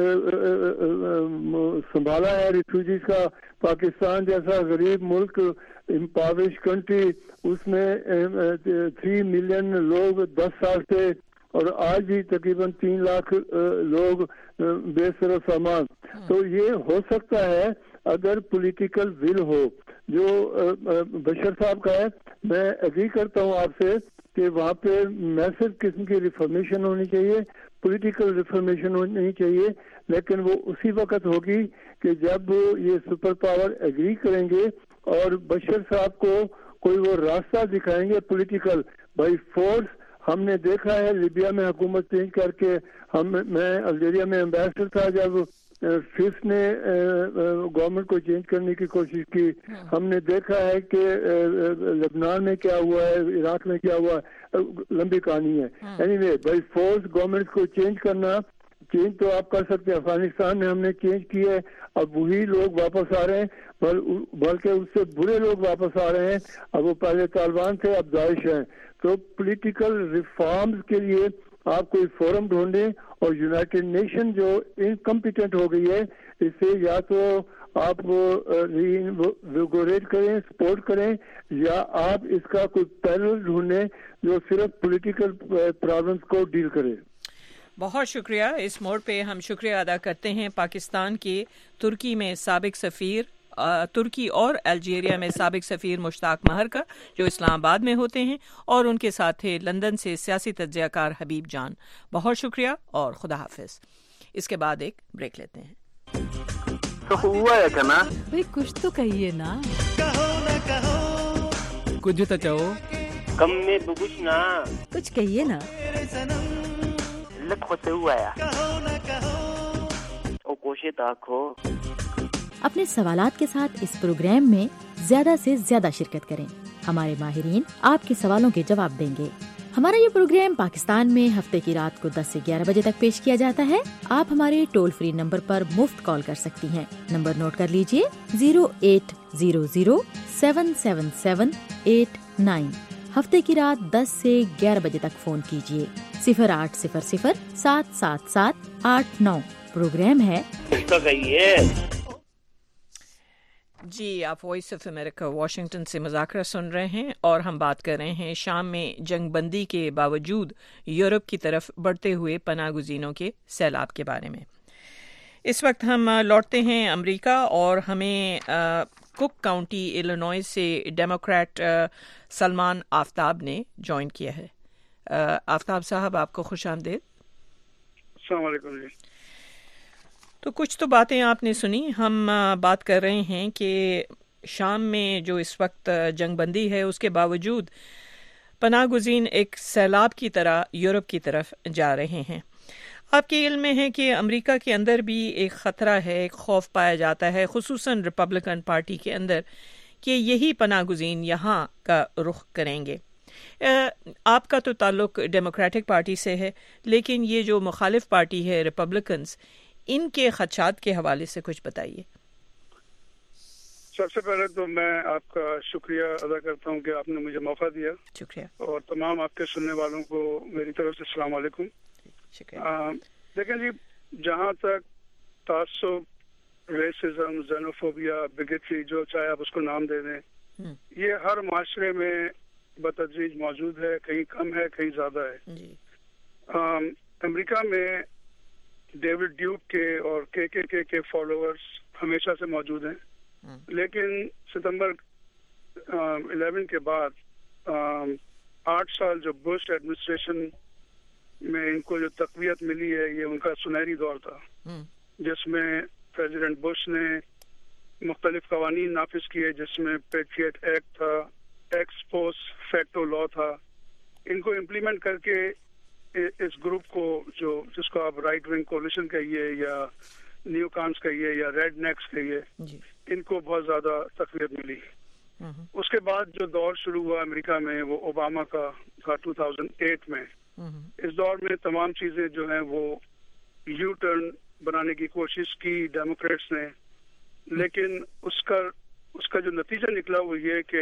سنبھالا ہے ریفیوجیز کا. پاکستان جیسا غریب ملک, امپاورش کنٹری, اس میں تھری ملین لوگ دس سال سے, اور آج بھی تقریباً تین لاکھ لوگ بے سر و سامان. تو یہ ہو سکتا ہے اگر پولیٹیکل ول ہو, جو بشر صاحب کا ہے. میں اگری کرتا ہوں آپ سے کہ وہاں پہ میسر قسم کی ریفارمیشن ہونی چاہیے, پولیٹیکل ریفارمیشن ہونی چاہیے, لیکن وہ اسی وقت ہوگی کہ جب یہ سپر پاور اگری کریں گے اور بشر صاحب کو کوئی وہ راستہ دکھائیں گے پولیٹیکل بائی فورس. ہم نے دیکھا ہے لیبیا میں حکومت چینج کر کے, ہم میں الجیریا میں ایمبیسڈر تھا جب فیس نے گورنمنٹ کو چینج کرنے کی کوشش کی. ہم نے دیکھا ہے کہ لبنان میں کیا ہوا ہے, عراق میں کیا ہوا ہے, لمبی کہانی ہے. Anyway by force government کو چینج کرنا, چینج تو آپ کر سکتے ہیں. افغانستان میں ہم نے چینج کی ہے, اب وہی لوگ واپس آ رہے ہیں, بلکہ اس سے برے لوگ واپس آ رہے ہیں. اب وہ پہلے طالبان تھے, اب داعش ہیں. تو پولیٹیکل ریفارمز کے لیے آپ کوئی فورم ڈھونڈیں, اور یونائٹڈ نیشن جو انکمپیٹنٹ ہو گئی ہے, اس سے یا تو آپ ریگولیٹ کریں, سپورٹ کریں, یا آپ اس کا کوئی پیرل ڈھونڈیں جو صرف پولیٹیکل پرابلمز کو ڈیل کرے. بہت شکریہ. اس موڑ پہ ہم شکریہ ادا کرتے ہیں پاکستان کے ترکی میں سابق سفیر, ترکی اور الجیریا میں سابق سفیر مشتاق مہر کا, جو اسلام آباد میں ہوتے ہیں, اور ان کے ساتھ تھے لندن سے سیاسی تجزیہ کار حبیب جان. بہت شکریہ اور خدا حافظ. اس کے بعد ایک بریک لیتے ہیں. تو ہوا ہے کنا بھئی کچھ تو کہیے نا, کہو نہ کہو, کچھ تو چاہو, کم میں بگش نا, کچھ کہیے نا, لکھ ہوتے ہوا ہے, کہو نہ کہو, او کوشے تاکھو. اپنے سوالات کے ساتھ اس پروگرام میں زیادہ سے زیادہ شرکت کریں. ہمارے ماہرین آپ کے سوالوں کے جواب دیں گے. ہمارا یہ پروگرام پاکستان میں ہفتے کی رات کو دس سے گیارہ بجے تک پیش کیا جاتا ہے. آپ ہمارے ٹول فری نمبر پر مفت کال کر سکتی ہیں. نمبر نوٹ کر لیجئے, zero eight zero zero seven seven seven eight nine. ہفتے کی رات دس سے گیارہ بجے تک فون کیجئے. صفر آٹھ صفر صفر سات سات سات آٹھ نو. پروگرام ہے جی. آپ وائس آف امریکہ واشنگٹن سے مذاکرہ سن رہے ہیں, اور ہم بات کر رہے ہیں شام میں جنگ بندی کے باوجود یورپ کی طرف بڑھتے ہوئے پناہ گزینوں کے سیلاب کے بارے میں. اس وقت ہم لوٹتے ہیں امریکہ, اور ہمیں کک کاؤنٹی ایلینوائس سے ڈیموکریٹ سلمان آفتاب نے جوائن کیا ہے. آفتاب صاحب, آپ کو خوش آمدید. السلام علیکم. جی تو کچھ تو باتیں آپ نے سنی. ہم بات کر رہے ہیں کہ شام میں جو اس وقت جنگ بندی ہے, اس کے باوجود پناہ گزین ایک سیلاب کی طرح یورپ کی طرف جا رہے ہیں. آپ کے علم میں ہے کہ امریکہ کے اندر بھی ایک خطرہ ہے, ایک خوف پایا جاتا ہے, خصوصاً ریپبلکن پارٹی کے اندر, کہ یہی پناہ گزین یہاں کا رخ کریں گے. آپ کا تو تعلق ڈیموکریٹک پارٹی سے ہے, لیکن یہ جو مخالف پارٹی ہے ریپبلکنز, ان کے خدشات کے حوالے سے کچھ بتائیے. سب سے پہلے تو میں آپ کا شکریہ ادا کرتا ہوں کہ آپ نے مجھے موقع دیا. شکریہ. اور تمام آپ کے سننے والوں کو میری طرف سے السلام علیکم. شکریہ. دیکھیں جی, جہاں تک تعصب, ریسزم, زینوفوبیا, بگٹری, جو چاہے آپ اس کو نام دے دیں, یہ ہر معاشرے میں بتدریج موجود ہے. کہیں کم ہے, کہیں زیادہ ہے. امریکہ میں ڈیوڈ ڈیوک کے اور کے کے کے کے فالوورز ہمیشہ سے موجود ہیں, لیکن ستمبر الیون کے بعد آٹھ سال جو بش ایڈمنسٹریشن میں ان کو جو تقویت ملی ہے, یہ ان کا سنہری دور تھا, جس میں پریزیڈنٹ بش نے مختلف قوانین نافذ کیے جس میں پیٹریٹ ایکٹ تھا, ایکس پوسٹ فیکٹو لا تھا. ان کو امپلیمنٹ کر کے اس گروپ کو جو جس کو آپ رائٹ ونگ کولیشن کہیے یا نیو کانس کہیے یا ریڈ نیکس کہیے, ان کو بہت زیادہ تقویت ملی. اس کے بعد جو دور شروع ہوا امریکہ میں وہ اوباما کا تھا دو ہزار آٹھ میں. اس دور میں تمام چیزیں جو ہیں وہ یو ٹرن بنانے کی کوشش کی ڈیموکریٹس نے, لیکن اس کا اس کا جو نتیجہ نکلا وہ یہ کہ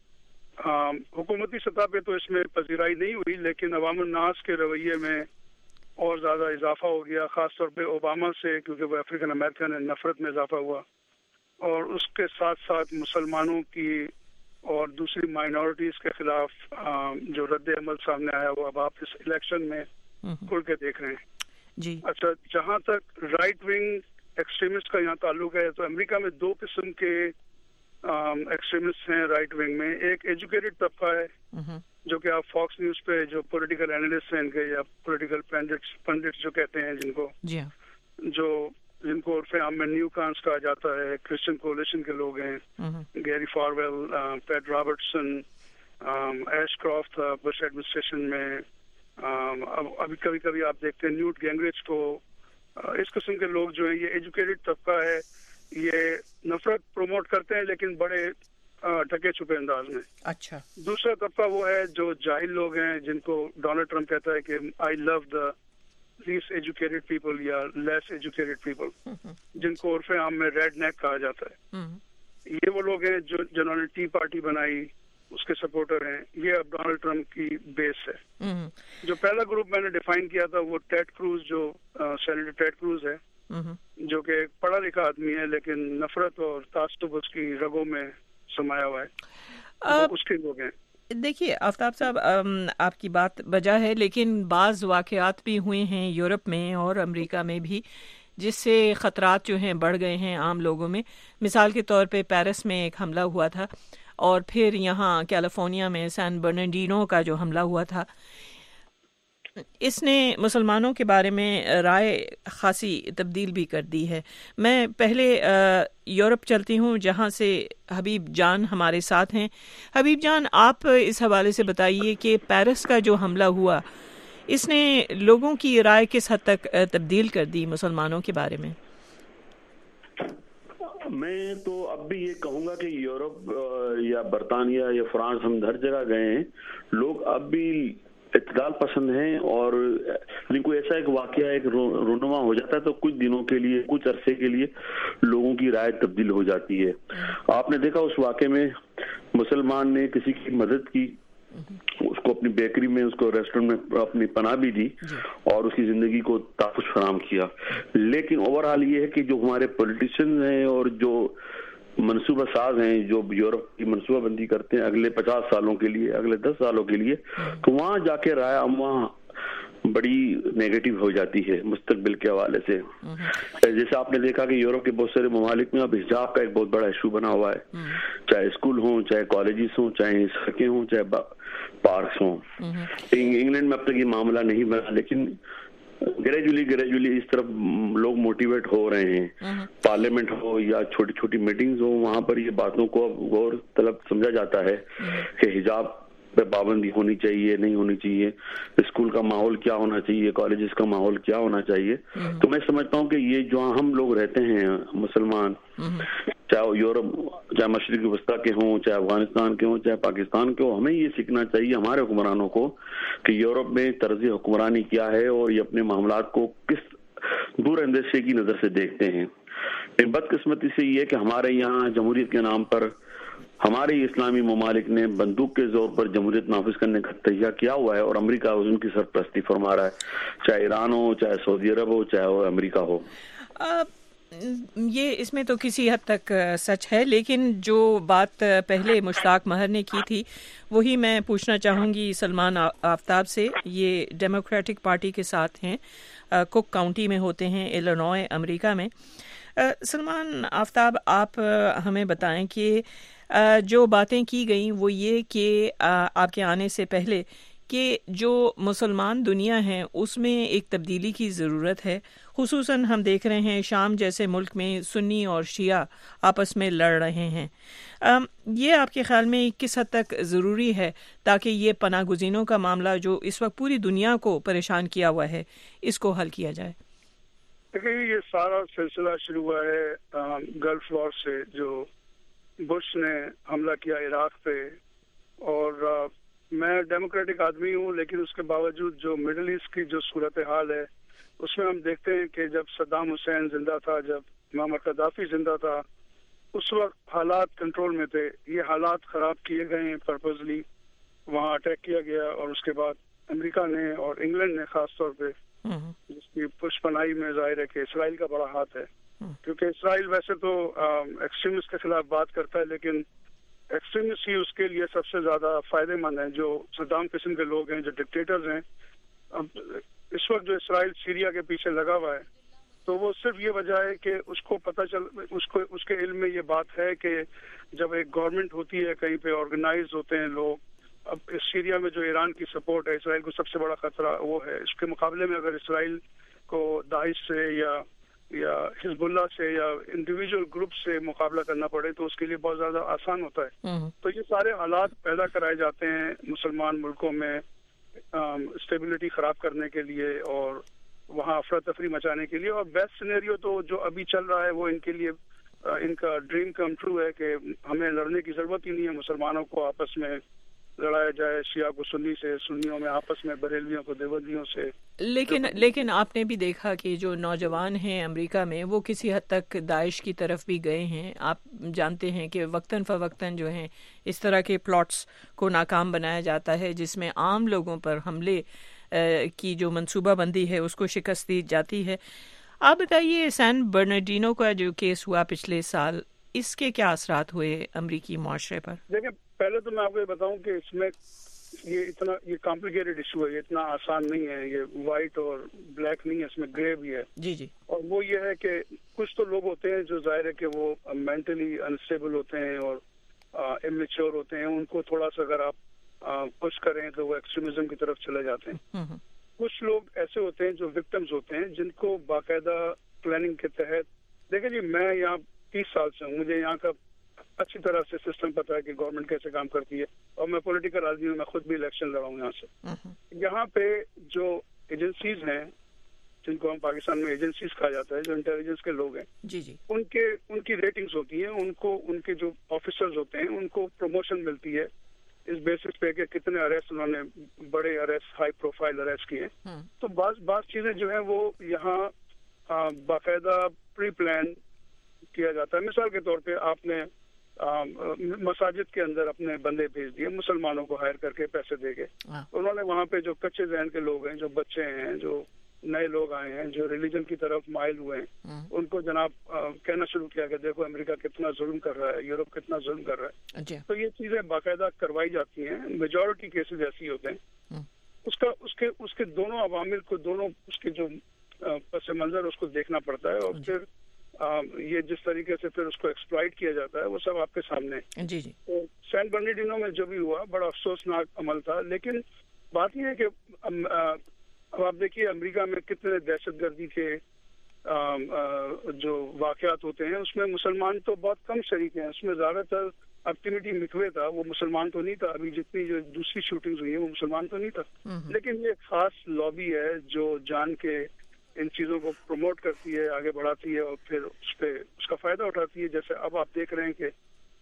حکومتی سطح پہ تو اس میں پذیرائی نہیں ہوئی, لیکن عوام الناس کے رویے میں اور زیادہ اضافہ ہو گیا, خاص طور پہ اوباما سے, کیونکہ وہ افریقن امریکن ہے. نفرت میں اضافہ ہوا, اور اس کے ساتھ ساتھ مسلمانوں کی اور دوسری مائنورٹیز کے خلاف جو رد عمل سامنے آیا وہ اب آپ اس الیکشن میں کھل کے دیکھ رہے ہیں. جی اچھا, جہاں تک رائٹ ونگ ایکسٹریمسٹ کا یہاں تعلق ہے تو امریکہ میں دو قسم کے ایکسٹریمسٹ ہیں رائٹ ونگ میں. ایک ایجوکیٹڈ طبقہ ہے جو کہ آپ فاکس نیوز پہ جو پولیٹیکل اینالسٹ ہیں ان کے یا پولیٹیکل پنڈٹس پنڈٹس جو کہتے ہیں جن کو جی جو جن کو عرف عام میں نیو کانس کہا جاتا ہے, کرسچن کولیشن کے لوگ ہیں, Jerry Falwell, Pat Robertson, Ashcroft تھا بش ایڈمنسٹریشن میں. ابھی کبھی کبھی آپ دیکھتے ہیں نیوٹ گینگریچ کو. اس قسم کے لوگ جو ہیں یہ ایجوکیٹڈ طبقہ ہے, یہ نفرت پروموٹ کرتے ہیں لیکن بڑے ڈھکے چھپے انداز میں. اچھا. دوسرا طبقہ وہ ہے جو جاہل لوگ ہیں جن کو ڈونلڈ ٹرمپ کہتا ہے کہ I love the least educated people یا لیس ایجوکیٹڈ پیپل, جن کو عرف عام میں ریڈ نیک کہا جاتا ہے. یہ وہ لوگ ہیں جو جنہوں نے ٹی پارٹی بنائی, اس کے سپورٹر ہیں. یہ اب ڈونلڈ ٹرمپ کی بیس ہے. جو پہلا گروپ میں نے ڈیفائن کیا تھا وہ ٹیڈ کروز, جو سینیٹر ٹیڈ کروز ہے, جو کہ ایک پڑھا لکھا آدمی ہے لیکن نفرت اور تعصب اس کی رگوں میں سمایا ہوا ہے. اس کے لوگ ہیں. دیکھیے آفتاب صاحب, آپ کی بات بجا ہے, لیکن بعض واقعات بھی ہوئے ہیں یورپ میں اور امریکہ میں بھی جس سے خطرات جو ہیں بڑھ گئے ہیں عام لوگوں میں. مثال کے طور پہ پیرس میں ایک حملہ ہوا تھا, اور پھر یہاں کیلیفورنیا میں سان برنارڈینو کا جو حملہ ہوا تھا, اس نے مسلمانوں کے بارے میں رائے خاصی تبدیل بھی کر دی ہے. میں پہلے یورپ چلتی ہوں جہاں سے حبیب جان ہمارے ساتھ ہیں. حبیب جان, آپ اس حوالے سے بتائیے کہ پیرس کا جو حملہ ہوا اس نے لوگوں کی رائے کس حد تک تبدیل کر دی مسلمانوں کے بارے میں؟ میں تو اب بھی یہ کہوں گا کہ یورپ یا برطانیہ یا فرانس, ہم ہر جگہ گئے ہیں, لوگ اب بھی اعتدال پسند ہیں, اور کوئی ایسا ایک واقعہ ایک رونما ہو جاتا ہے تو کچھ دنوں کے لیے, کچھ عرصے کے لیے لوگوں کی رائے تبدیل ہو جاتی ہے. آپ نے دیکھا اس واقعے میں مسلمان نے کسی کی مدد کی, اس کو اپنی بیکری میں, اس کو ریسٹورنٹ میں اپنی پناہ بھی دی اور اس کی زندگی کو تحفظ فراہم کیا. لیکن اوور آل یہ ہے کہ جو ہمارے پولیٹیشین ہیں اور جو منصوبہ ساز ہیں جو یورپ کی منصوبہ بندی کرتے ہیں اگلے پچاس سالوں کے لیے, اگلے دس سالوں کے لیے, تو وہاں جا کے رائے عامہ بڑی نیگیٹو ہو جاتی ہے مستقبل کے حوالے سے. جیسے آپ نے دیکھا کہ یورپ کے بہت سارے ممالک میں اب حجاب کا ایک بہت بڑا ایشو بنا ہوا ہے, چاہے اسکول ہوں, چاہے کالجز ہوں, چاہے سڑکیں ہوں, چاہے پارکس ہوں. انگلینڈ میں اب تک یہ معاملہ نہیں بنا, لیکن گریجولی گریجولی اس طرف لوگ موٹیویٹ ہو رہے ہیں. پارلیمنٹ ہو یا چھوٹی چھوٹی میٹنگز ہو, وہاں پر یہ باتوں کو اب غور طلب سمجھا جاتا ہے کہ حجاب پہ پابندی ہونی چاہیے, نہیں ہونی چاہیے, اسکول کا ماحول کیا ہونا چاہیے, کالجز کا ماحول کیا ہونا چاہیے. تو میں سمجھتا ہوں کہ یہ جو ہم لوگ رہتے ہیں مسلمان, چاہے یورپ, چاہے مشرقی وسطیٰ کے ہوں, چاہے افغانستان کے ہوں, چاہے پاکستان کے ہوں, ہمیں یہ سیکھنا چاہیے ہمارے حکمرانوں کو کہ یورپ میں طرز حکمرانی کیا ہے اور یہ اپنے معاملات کو کس دور اندیشی کی نظر سے دیکھتے ہیں. بدقسمتی سے یہ کہ ہمارے یہاں جمہوریت کے نام پر ہمارے اسلامی ممالک نے بندوق کے زور پر جمہوریت نافذ کرنے کا تہیہ کیا ہوا ہے, اور امریکہ ان کی سرپرستی فرما رہا ہے, چاہے ایران ہو, چاہے سعودی عرب ہو, چاہے وہ امریکہ ہو. یہ اس میں تو کسی حد تک سچ ہے, لیکن جو بات پہلے مشتاق مہر نے کی تھی وہی میں پوچھنا چاہوں گی سلمان آفتاب سے. یہ ڈیموکریٹک پارٹی کے ساتھ ہیں, کوک کاؤنٹی میں ہوتے ہیں, ایلینوائے امریکہ میں. سلمان آفتاب, آپ ہمیں بتائیں کہ جو باتیں کی گئیں وہ یہ کہ آپ کے آنے سے پہلے کہ جو مسلمان دنیا ہے اس میں ایک تبدیلی کی ضرورت ہے. خصوصاً ہم دیکھ رہے ہیں شام جیسے ملک میں سنی اور شیعہ آپس میں لڑ رہے ہیں. یہ آپ کے خیال میں کس حد تک ضروری ہے تاکہ یہ پناہ گزینوں کا معاملہ جو اس وقت پوری دنیا کو پریشان کیا ہوا ہے اس کو حل کیا جائے؟ دیکھیے یہ سارا سلسلہ شروع ہوا ہے گلف وار سے، جو بش نے حملہ کیا عراق پہ. اور میں ڈیموکریٹک آدمی ہوں، لیکن اس کے باوجود جو مڈل ایسٹ کی جو صورتحال ہے اس میں ہم دیکھتے ہیں کہ جب صدام حسین زندہ تھا، جب معمر قذافی زندہ تھا، اس وقت حالات کنٹرول میں تھے. یہ حالات خراب کیے گئے ہیں پرپزلی، وہاں اٹیک کیا گیا اور اس کے بعد امریکہ نے اور انگلینڈ نے خاص طور پہ جس کی پش پناہی میں ظاہر ہے کہ اسرائیل کا بڑا ہاتھ ہے، کیونکہ اسرائیل ویسے تو ایکسٹریمسٹ کے خلاف بات کرتا ہے، لیکن ایکسٹریمسٹ ہی اس کے لیے سب سے زیادہ فائدہ مند ہیں. جو صدام قسم کے لوگ ہیں، جو ڈکٹیٹرز ہیں، اب اس وقت جو اسرائیل سیریا کے پیچھے لگا ہوا ہے تو وہ صرف یہ وجہ ہے کہ اس کو پتہ چل اس کو اس کے علم میں یہ بات ہے کہ جب ایک گورنمنٹ ہوتی ہے کہیں پہ آرگنائز ہوتے ہیں لوگ. اب سیریا میں جو ایران کی سپورٹ ہے، اسرائیل کو سب سے بڑا خطرہ وہ ہے. اس کے مقابلے میں اگر اسرائیل کو داعش سے یا یا حزب اللہ سے یا انڈیویجول گروپ سے مقابلہ کرنا پڑے تو اس کے لیے بہت زیادہ آسان ہوتا ہے. تو یہ سارے حالات پیدا کرائے جاتے ہیں مسلمان ملکوں میں اسٹیبلٹی خراب کرنے کے لیے اور وہاں افراتفری مچانے کے لیے. اور بیسٹ سینیریو تو جو ابھی چل رہا ہے وہ ان کے لیے ان کا ڈریم کم ٹرو ہے کہ ہمیں لڑنے کی ضرورت ہی نہیں ہے، مسلمانوں کو آپس میں لڑایا جائے، شیعہ کو سنی سے، سنیوں میں آپس میں، بریلویوں کو دیوبندیوں سے. لیکن لیکن آپ نے بھی دیکھا کہ جو نوجوان ہیں امریکہ میں وہ کسی حد تک داعش کی طرف بھی گئے ہیں. آپ جانتے ہیں کہ وقتاً فوقتاً جو ہیں اس طرح کے پلاٹس کو ناکام بنایا جاتا ہے جس میں عام لوگوں پر حملے کی جو منصوبہ بندی ہے اس کو شکست دی جاتی ہے. آپ بتائیے سین برنارڈینو کا جو کیس ہوا پچھلے سال، اس کے کیا اثرات ہوئے امریکی معاشرے پر؟ دیکھیں پہلے تو میں آپ کو یہ بتاؤں کہ اس میں یہ اتنا یہ کمپلیکیٹڈ ایشو ہے، یہ اتنا آسان نہیں ہے، یہ وائٹ اور بلیک نہیں ہے، اس میں گرے بھی ہے. جی جی. اور وہ یہ ہے کہ کچھ تو لوگ ہوتے ہیں جو ظاہر ہے کہ وہ مینٹلی انسٹیبل ہوتے ہیں اور امیچور ہوتے ہیں، ان کو تھوڑا سا اگر آپ پش کریں تو وہ ایکسٹریمزم کی طرف چلے جاتے ہیں. کچھ لوگ ایسے ہوتے ہیں جو وکٹمز ہوتے ہیں جن کو باقاعدہ پلاننگ کے تحت، دیکھیں جی میں یہاں تیس سال سے ہوں، مجھے یہاں کا اچھی طرح سے سسٹم پتا ہے کہ گورنمنٹ کیسے کام کرتی ہے، اور میں پولیٹیکل آدمی ہوں، میں خود بھی الیکشن لڑا ہوں یہاں سے. یہاں پہ جو ایجنسیز ہیں جن کو ہم پاکستان میں ایجنسیز کہا جاتا ہے، جو انٹیلیجنس کے لوگ ہیں، جی جی، ان کے ان کی ریٹنگز ہوتی ہیں، ان کو ان کے جو آفیسرز ہوتے ہیں ان کو پروموشن ملتی ہے اس بیسس پہ کہ کتنے اریسٹ انہوں نے، بڑے اریسٹ، ہائی پروفائل اریسٹ کیے. تو بعض بعض چیزیں جو ہیں وہ یہاں باقاعدہ پری پلان کیا جاتا ہے. مثال کے طور پہ آپ نے مساجد کے اندر اپنے بندے بھیج دیے مسلمانوں کو ہائر کر کے پیسے دے کے، انہوں نے وہاں پہ جو کچے ذہن کے لوگ ہیں، جو بچے ہیں، جو نئے لوگ آئے ہیں، جو ریلیجن کی طرف مائل ہوئے ہیں، ان کو جناب کہنا شروع کیا کہ دیکھو امریکہ کتنا ظلم کر رہا ہے، یورپ کتنا ظلم کر رہا ہے. تو یہ چیزیں باقاعدہ کروائی جاتی ہیں. میجورٹی کیسز ایسی ہوتے ہیں. اس کا اس کے اس کے دونوں عوامل کو، دونوں اس کے جو پس منظر اس کو دیکھنا پڑتا ہے، اور پھر یہ جس طریقے سے پھر اس کو ایکسپلائٹ کیا جاتا ہے وہ سب آپ کے سامنے. جی جی. سین برنارڈینو میں جو بھی ہوا بڑا افسوسناک عمل تھا، لیکن بات یہ ہے کہ اب آپ دیکھیے امریکہ میں کتنے دہشت گردی کے جو واقعات ہوتے ہیں اس میں مسلمان تو بہت کم شریک ہیں. اس میں زیادہ تر ایکٹیویٹی مکوے تھا، وہ مسلمان تو نہیں تھا. ابھی جتنی جو دوسری شوٹنگز ہوئی ہیں وہ مسلمان تو نہیں تھا، لیکن یہ خاص لابی ہے جو جان کے ان چیزوں کو پروموٹ کرتی ہے، آگے بڑھاتی ہے، اور پھر اس پہ اس کا فائدہ اٹھاتی ہے. جیسے اب آپ دیکھ رہے ہیں کہ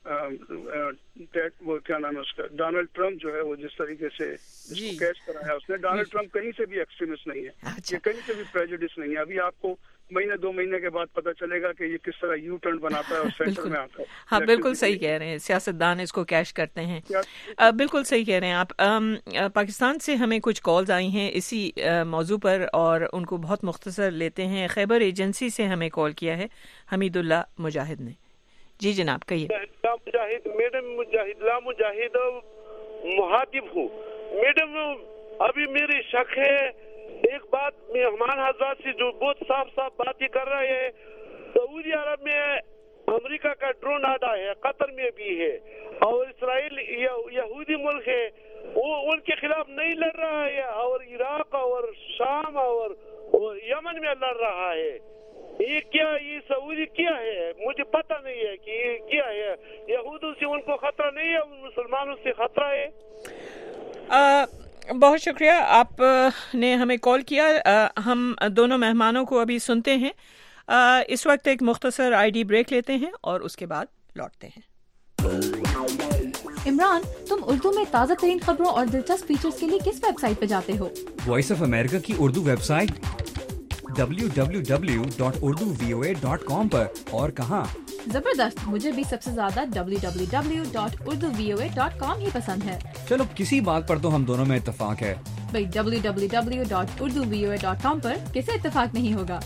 وہ کیا نام ہے اس کا، ڈونلڈ ٹرمپ جو ہے وہ جس طریقے سے اس کو کیچ کرایا اس نے. ڈونلڈ ٹرمپ کہیں سے بھی ایکسٹریمسٹ نہیں ہے، یہ کہیں سے بھی پریجوڈس نہیں ہے. ابھی آپ کو مہینے دو مہینے کے بعد پتہ چلے گا کہ یہ کس طرح یو ٹرن بناتا ہے اور سینٹر میں آتا ہے. ہاں بالکل صحیح کہہ رہے ہیں، سیاستدان اس کو کیش کرتے ہیں. بالکل صحیح کہہ رہے ہیں آپ. پاکستان سے ہمیں کچھ کالز آئی ہیں اسی موضوع پر اور ان کو بہت مختصر لیتے ہیں. خیبر ایجنسی سے ہمیں کال کیا ہے حمید اللہ مجاہد نے. جی جناب کہیے. مجاہد میڈم، مجاہد لا مجاہد محاطب ہوں. میڈم ابھی میری شک ہے ایک بات، مہمان حضرات سے جو بہت صاف صاف باتیں کر رہے ہیں، سعودی عرب میں امریکہ کا ڈرون اڈا ہے، قطر میں بھی ہے، اور اسرائیل یہودی ملک ہے، وہ ان کے خلاف نہیں لڑ رہا ہے اور عراق اور شام اور یمن میں لڑ رہا ہے. یہ کیا یہ سعودی کیا ہے مجھے پتہ نہیں ہے کہ یہ کیا ہے. یہودوں سے ان کو خطرہ نہیں ہے, مسلمانوں سے خطرہ ہے. آ, بہت شکریہ آپ نے ہمیں کال کیا. آ, ہم دونوں مہمانوں کو ابھی سنتے ہیں. آ, اس وقت ایک مختصر آئی ڈی بریک لیتے ہیں اور اس کے بعد لوٹتے ہیں. عمران, تم اردو میں تازہ ترین خبروں اور دلچسپ فیچرز کے لیے کس ویب سائٹ پہ جاتے ہو؟ وائس آف امریکہ کی Urdu website W W W dot Urdu V O A dot com پر. اور کہاں؟ زبردست, مجھے بھی سب سے زیادہ W W W dot Urdu V O A dot com ہی پسند ہے. چلو کسی بات پر تو ہم دونوں میں اتفاق ہے. بھائی W W W dot Urdu V O A dot com پر کسے اتفاق نہیں ہوگا.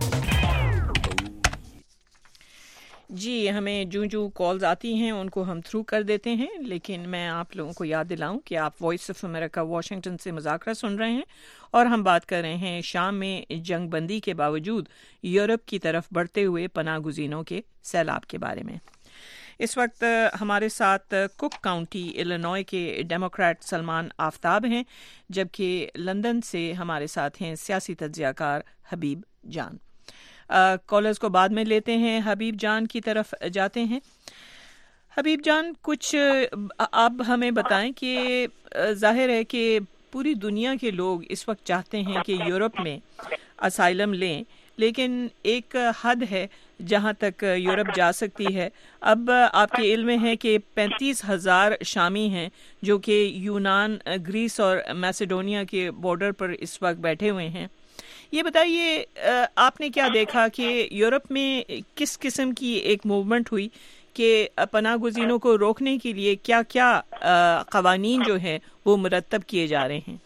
جی, ہمیں جو جو کالز آتی ہیں ان کو ہم تھرو کر دیتے ہیں, لیکن میں آپ لوگوں کو یاد دلاؤں کہ آپ وائس آف امریکہ واشنگٹن سے مذاکرہ سن رہے ہیں اور ہم بات کر رہے ہیں شام میں جنگ بندی کے باوجود یورپ کی طرف بڑھتے ہوئے پناہ گزینوں کے سیلاب کے بارے میں. اس وقت ہمارے ساتھ کک کاؤنٹی الینوائے کے ڈیموکریٹ سلمان آفتاب ہیں, جبکہ لندن سے ہمارے ساتھ ہیں سیاسی تجزیہ کار حبیب جان. کالرز کو بعد میں لیتے ہیں, حبیب جان کی طرف جاتے ہیں. حبیب جان, کچھ آپ ہمیں بتائیں کہ ظاہر ہے کہ پوری دنیا کے لوگ اس وقت چاہتے ہیں کہ یورپ میں اسائلم لیں, لیکن ایک حد ہے جہاں تک یورپ جا سکتی ہے. اب آپ کے علم میں ہے کہ پینتیس ہزار شامی ہیں جو کہ یونان, گریس اور میسیڈونیا کے بارڈر پر اس وقت بیٹھے ہوئے ہیں. یہ بتائیے آپ نے کیا دیکھا کہ یورپ میں کس قسم کی ایک موومنٹ ہوئی کہ پناہ گزینوں کو روکنے کے لیے کیا کیا قوانین جو ہیں وہ مرتب کیے جا رہے ہیں؟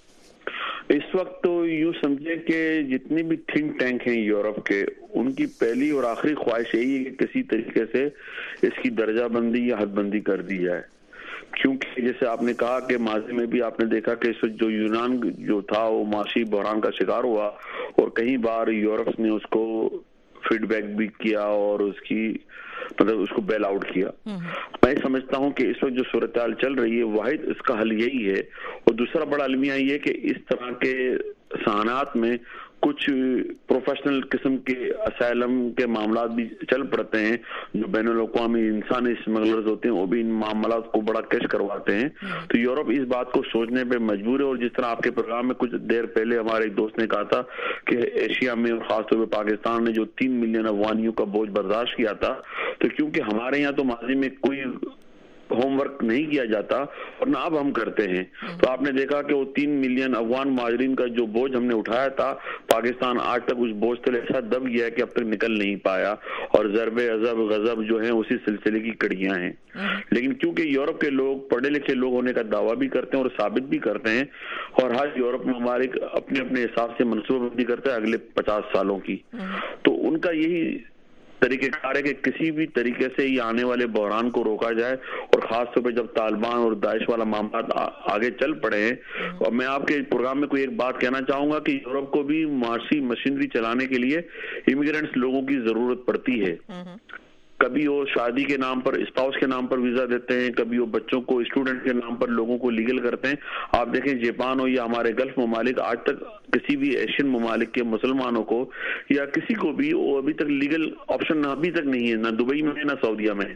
اس وقت تو یوں سمجھے کہ جتنے بھی تھنک ٹینک ہیں یورپ کے, ان کی پہلی اور آخری خواہش یہی ہے کہ کسی طریقے سے اس کی درجہ بندی یا حد بندی کر دی جائے. کیونکہ جیسے آپ نے کہا کہ ماضی میں بھی آپ نے دیکھا کہ جو یونان جو تھا وہ معاشی بحران کا شکار ہوا اور کئی بار یورپ نے اس کو فیڈ بیک بھی کیا اور اس کی مطلب اس کو بیل آؤٹ کیا. میں سمجھتا ہوں کہ اس وقت جو صورتحال چل رہی ہے واحد اس کا حل یہی ہے. اور دوسرا بڑا المیہ یہ کہ اس طرح کے صحنات میں کچھ پروفیشنل قسم کے اسائلم کے معاملات بھی چل پڑتے ہیں, جو بین الاقوامی انسانی اسمگلرز ہوتے ہیں وہ بھی ان معاملات کو بڑا کیش کرواتے ہیں. تو یورپ اس بات کو سوچنے پہ مجبور ہے. اور جس طرح آپ کے پروگرام میں کچھ دیر پہلے ہمارے ایک دوست نے کہا تھا کہ ایشیا میں اور خاص طور پہ پاکستان نے جو تین ملین افغانیوں کا بوجھ برداشت کیا تھا, تو کیونکہ ہمارے یہاں تو ماضی میں کوئی ہوم ورک نہیں کیا جاتا اور نہ اب ہم کرتے ہیں, تو آپ نے دیکھا کہ وہ تین ملین افغان مہاجرین کا جو بوجھ ہم نے اٹھایا تھا, پاکستان آج تک اس بوجھ تلے ایسا دب گیا ہے کہ اب تک نکل نہیں پایا, اور ضرب عذب غضب جو ہیں اسی سلسلے کی کڑیاں ہیں. لیکن کیونکہ یورپ کے لوگ پڑھے لکھے لوگ ہونے کا دعویٰ بھی کرتے ہیں اور ثابت بھی کرتے ہیں, اور ہر یورپ ممالک اپنے اپنے حساب سے منصوبہ بندی کرتا ہے اگلے پچاس سالوں کی, تو ان کا یہی طریقہ کار ہے کہ کسی بھی طریقے سے یہ آنے والے بحران کو روکا جائے. اور خاص طور پہ جب طالبان اور داعش والا معاملات آگے چل پڑے ہیں, اور میں آپ کے پروگرام میں کوئی ایک بات کہنا چاہوں گا کہ یورپ کو بھی معاشی مشینری چلانے کے لیے امیگرینٹس لوگوں کی ضرورت پڑتی ہے. کبھی وہ شادی کے نام پر, اسپاؤس کے نام پر ویزا دیتے ہیں, کبھی وہ بچوں کو اسٹوڈنٹ کے نام پر لوگوں کو لیگل کرتے ہیں. آپ دیکھیں جاپان ہو یا ہمارے گلف ممالک, آج تک کسی بھی ایشین ممالک کے مسلمانوں کو یا کسی کو بھی وہ ابھی تک لیگل آپشن ابھی تک نہیں ہے, نہ دبئی میں نہ سعودیہ میں.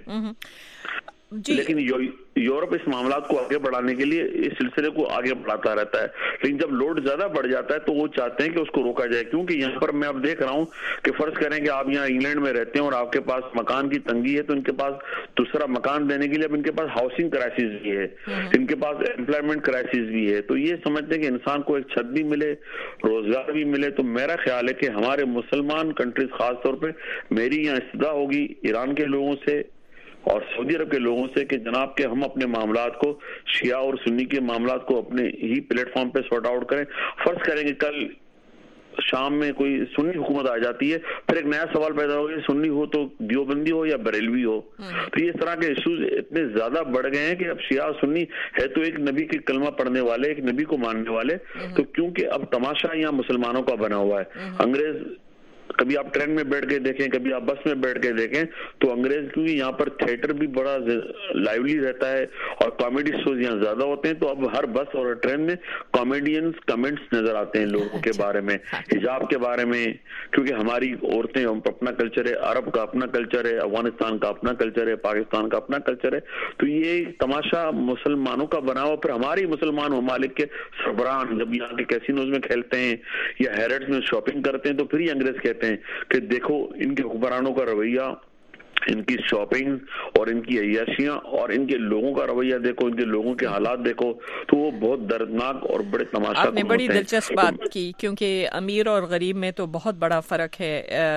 لیکن یورپ اس معاملات کو آگے بڑھانے کے لیے اس سلسلے کو آگے بڑھاتا رہتا ہے, لیکن جب لوڈ زیادہ بڑھ جاتا ہے تو وہ چاہتے ہیں کہ اس کو روکا جائے. کیونکہ یہاں پر میں اب دیکھ رہا ہوں کہ فرض کریں کہ آپ یہاں انگلینڈ میں رہتے ہیں اور آپ کے پاس مکان کی تنگی ہے, تو ان کے پاس دوسرا مکان دینے کے لیے اب ان کے پاس ہاؤسنگ کرائسس بھی ہے, ان کے پاس امپلائمنٹ کرائسس بھی ہے. تو یہ سمجھتے ہیں کہ انسان کو ایک چھت بھی ملے, روزگار بھی ملے. تو میرا خیال ہے کہ ہمارے مسلمان کنٹریز, خاص طور پہ میری یہاں استدا ہوگی ایران کے لوگوں سے اور سعودی عرب کے لوگوں سے کہ جناب کہ ہم اپنے معاملات کو شیعہ اور سنی کے معاملات کو اپنے ہی پلیٹ فارم پہ سارٹ آؤٹ کریں. فرض کریں کہ کل شام میں کوئی سنی حکومت آ جاتی ہے, پھر ایک نیا سوال پیدا ہوگا, سنی ہو تو دیوبندی ہو یا بریلوی ہو. تو یہ اس طرح کے ایشوز اتنے زیادہ بڑھ گئے ہیں کہ اب شیعہ سنی ہے تو ایک نبی کی کلمہ پڑھنے والے, ایک نبی کو ماننے والے, تو کیونکہ اب تماشا یہاں مسلمانوں کا بنا ہوا ہے. انگریز کبھی آپ ٹرین میں بیٹھ کے دیکھیں, کبھی آپ بس میں بیٹھ کے دیکھیں, تو انگریز کیونکہ یہاں پر تھیٹر بھی بڑا لائیولی رہتا ہے اور کامیڈی شوز یہاں زیادہ ہوتے ہیں, تو اب ہر بس اور ٹرین میں کامیڈینز کمنٹس نظر آتے ہیں لوگوں کے بارے میں, حجاب کے بارے میں, کیونکہ ہماری عورتیں اپنا کلچر ہے, عرب کا اپنا کلچر ہے, افغانستان کا اپنا کلچر ہے, پاکستان کا اپنا کلچر ہے. تو یہ تماشا مسلمانوں کا بنا ہوا, پھر ہماری مسلمان ممالک کے سربراہ جب یہاں کے کیسینوز میں کھیلتے ہیں یا ہیرٹس میں شاپنگ کرتے ہیں, تو پھر ہی انگریز کہتے ہیں کہ دیکھو ان کے حکمرانوں کا رویہ, ان کی شاپنگ اور ان کی عیاشیاں اور ان کے لوگوں کا رویہ دیکھو, ان کے لوگوں کے حالات دیکھو, تو وہ بہت دردناک اور بڑے تماشا. آپ نے بڑی دلچسپ بات کی, کیونکہ امیر اور غریب میں تو بہت بڑا فرق ہے.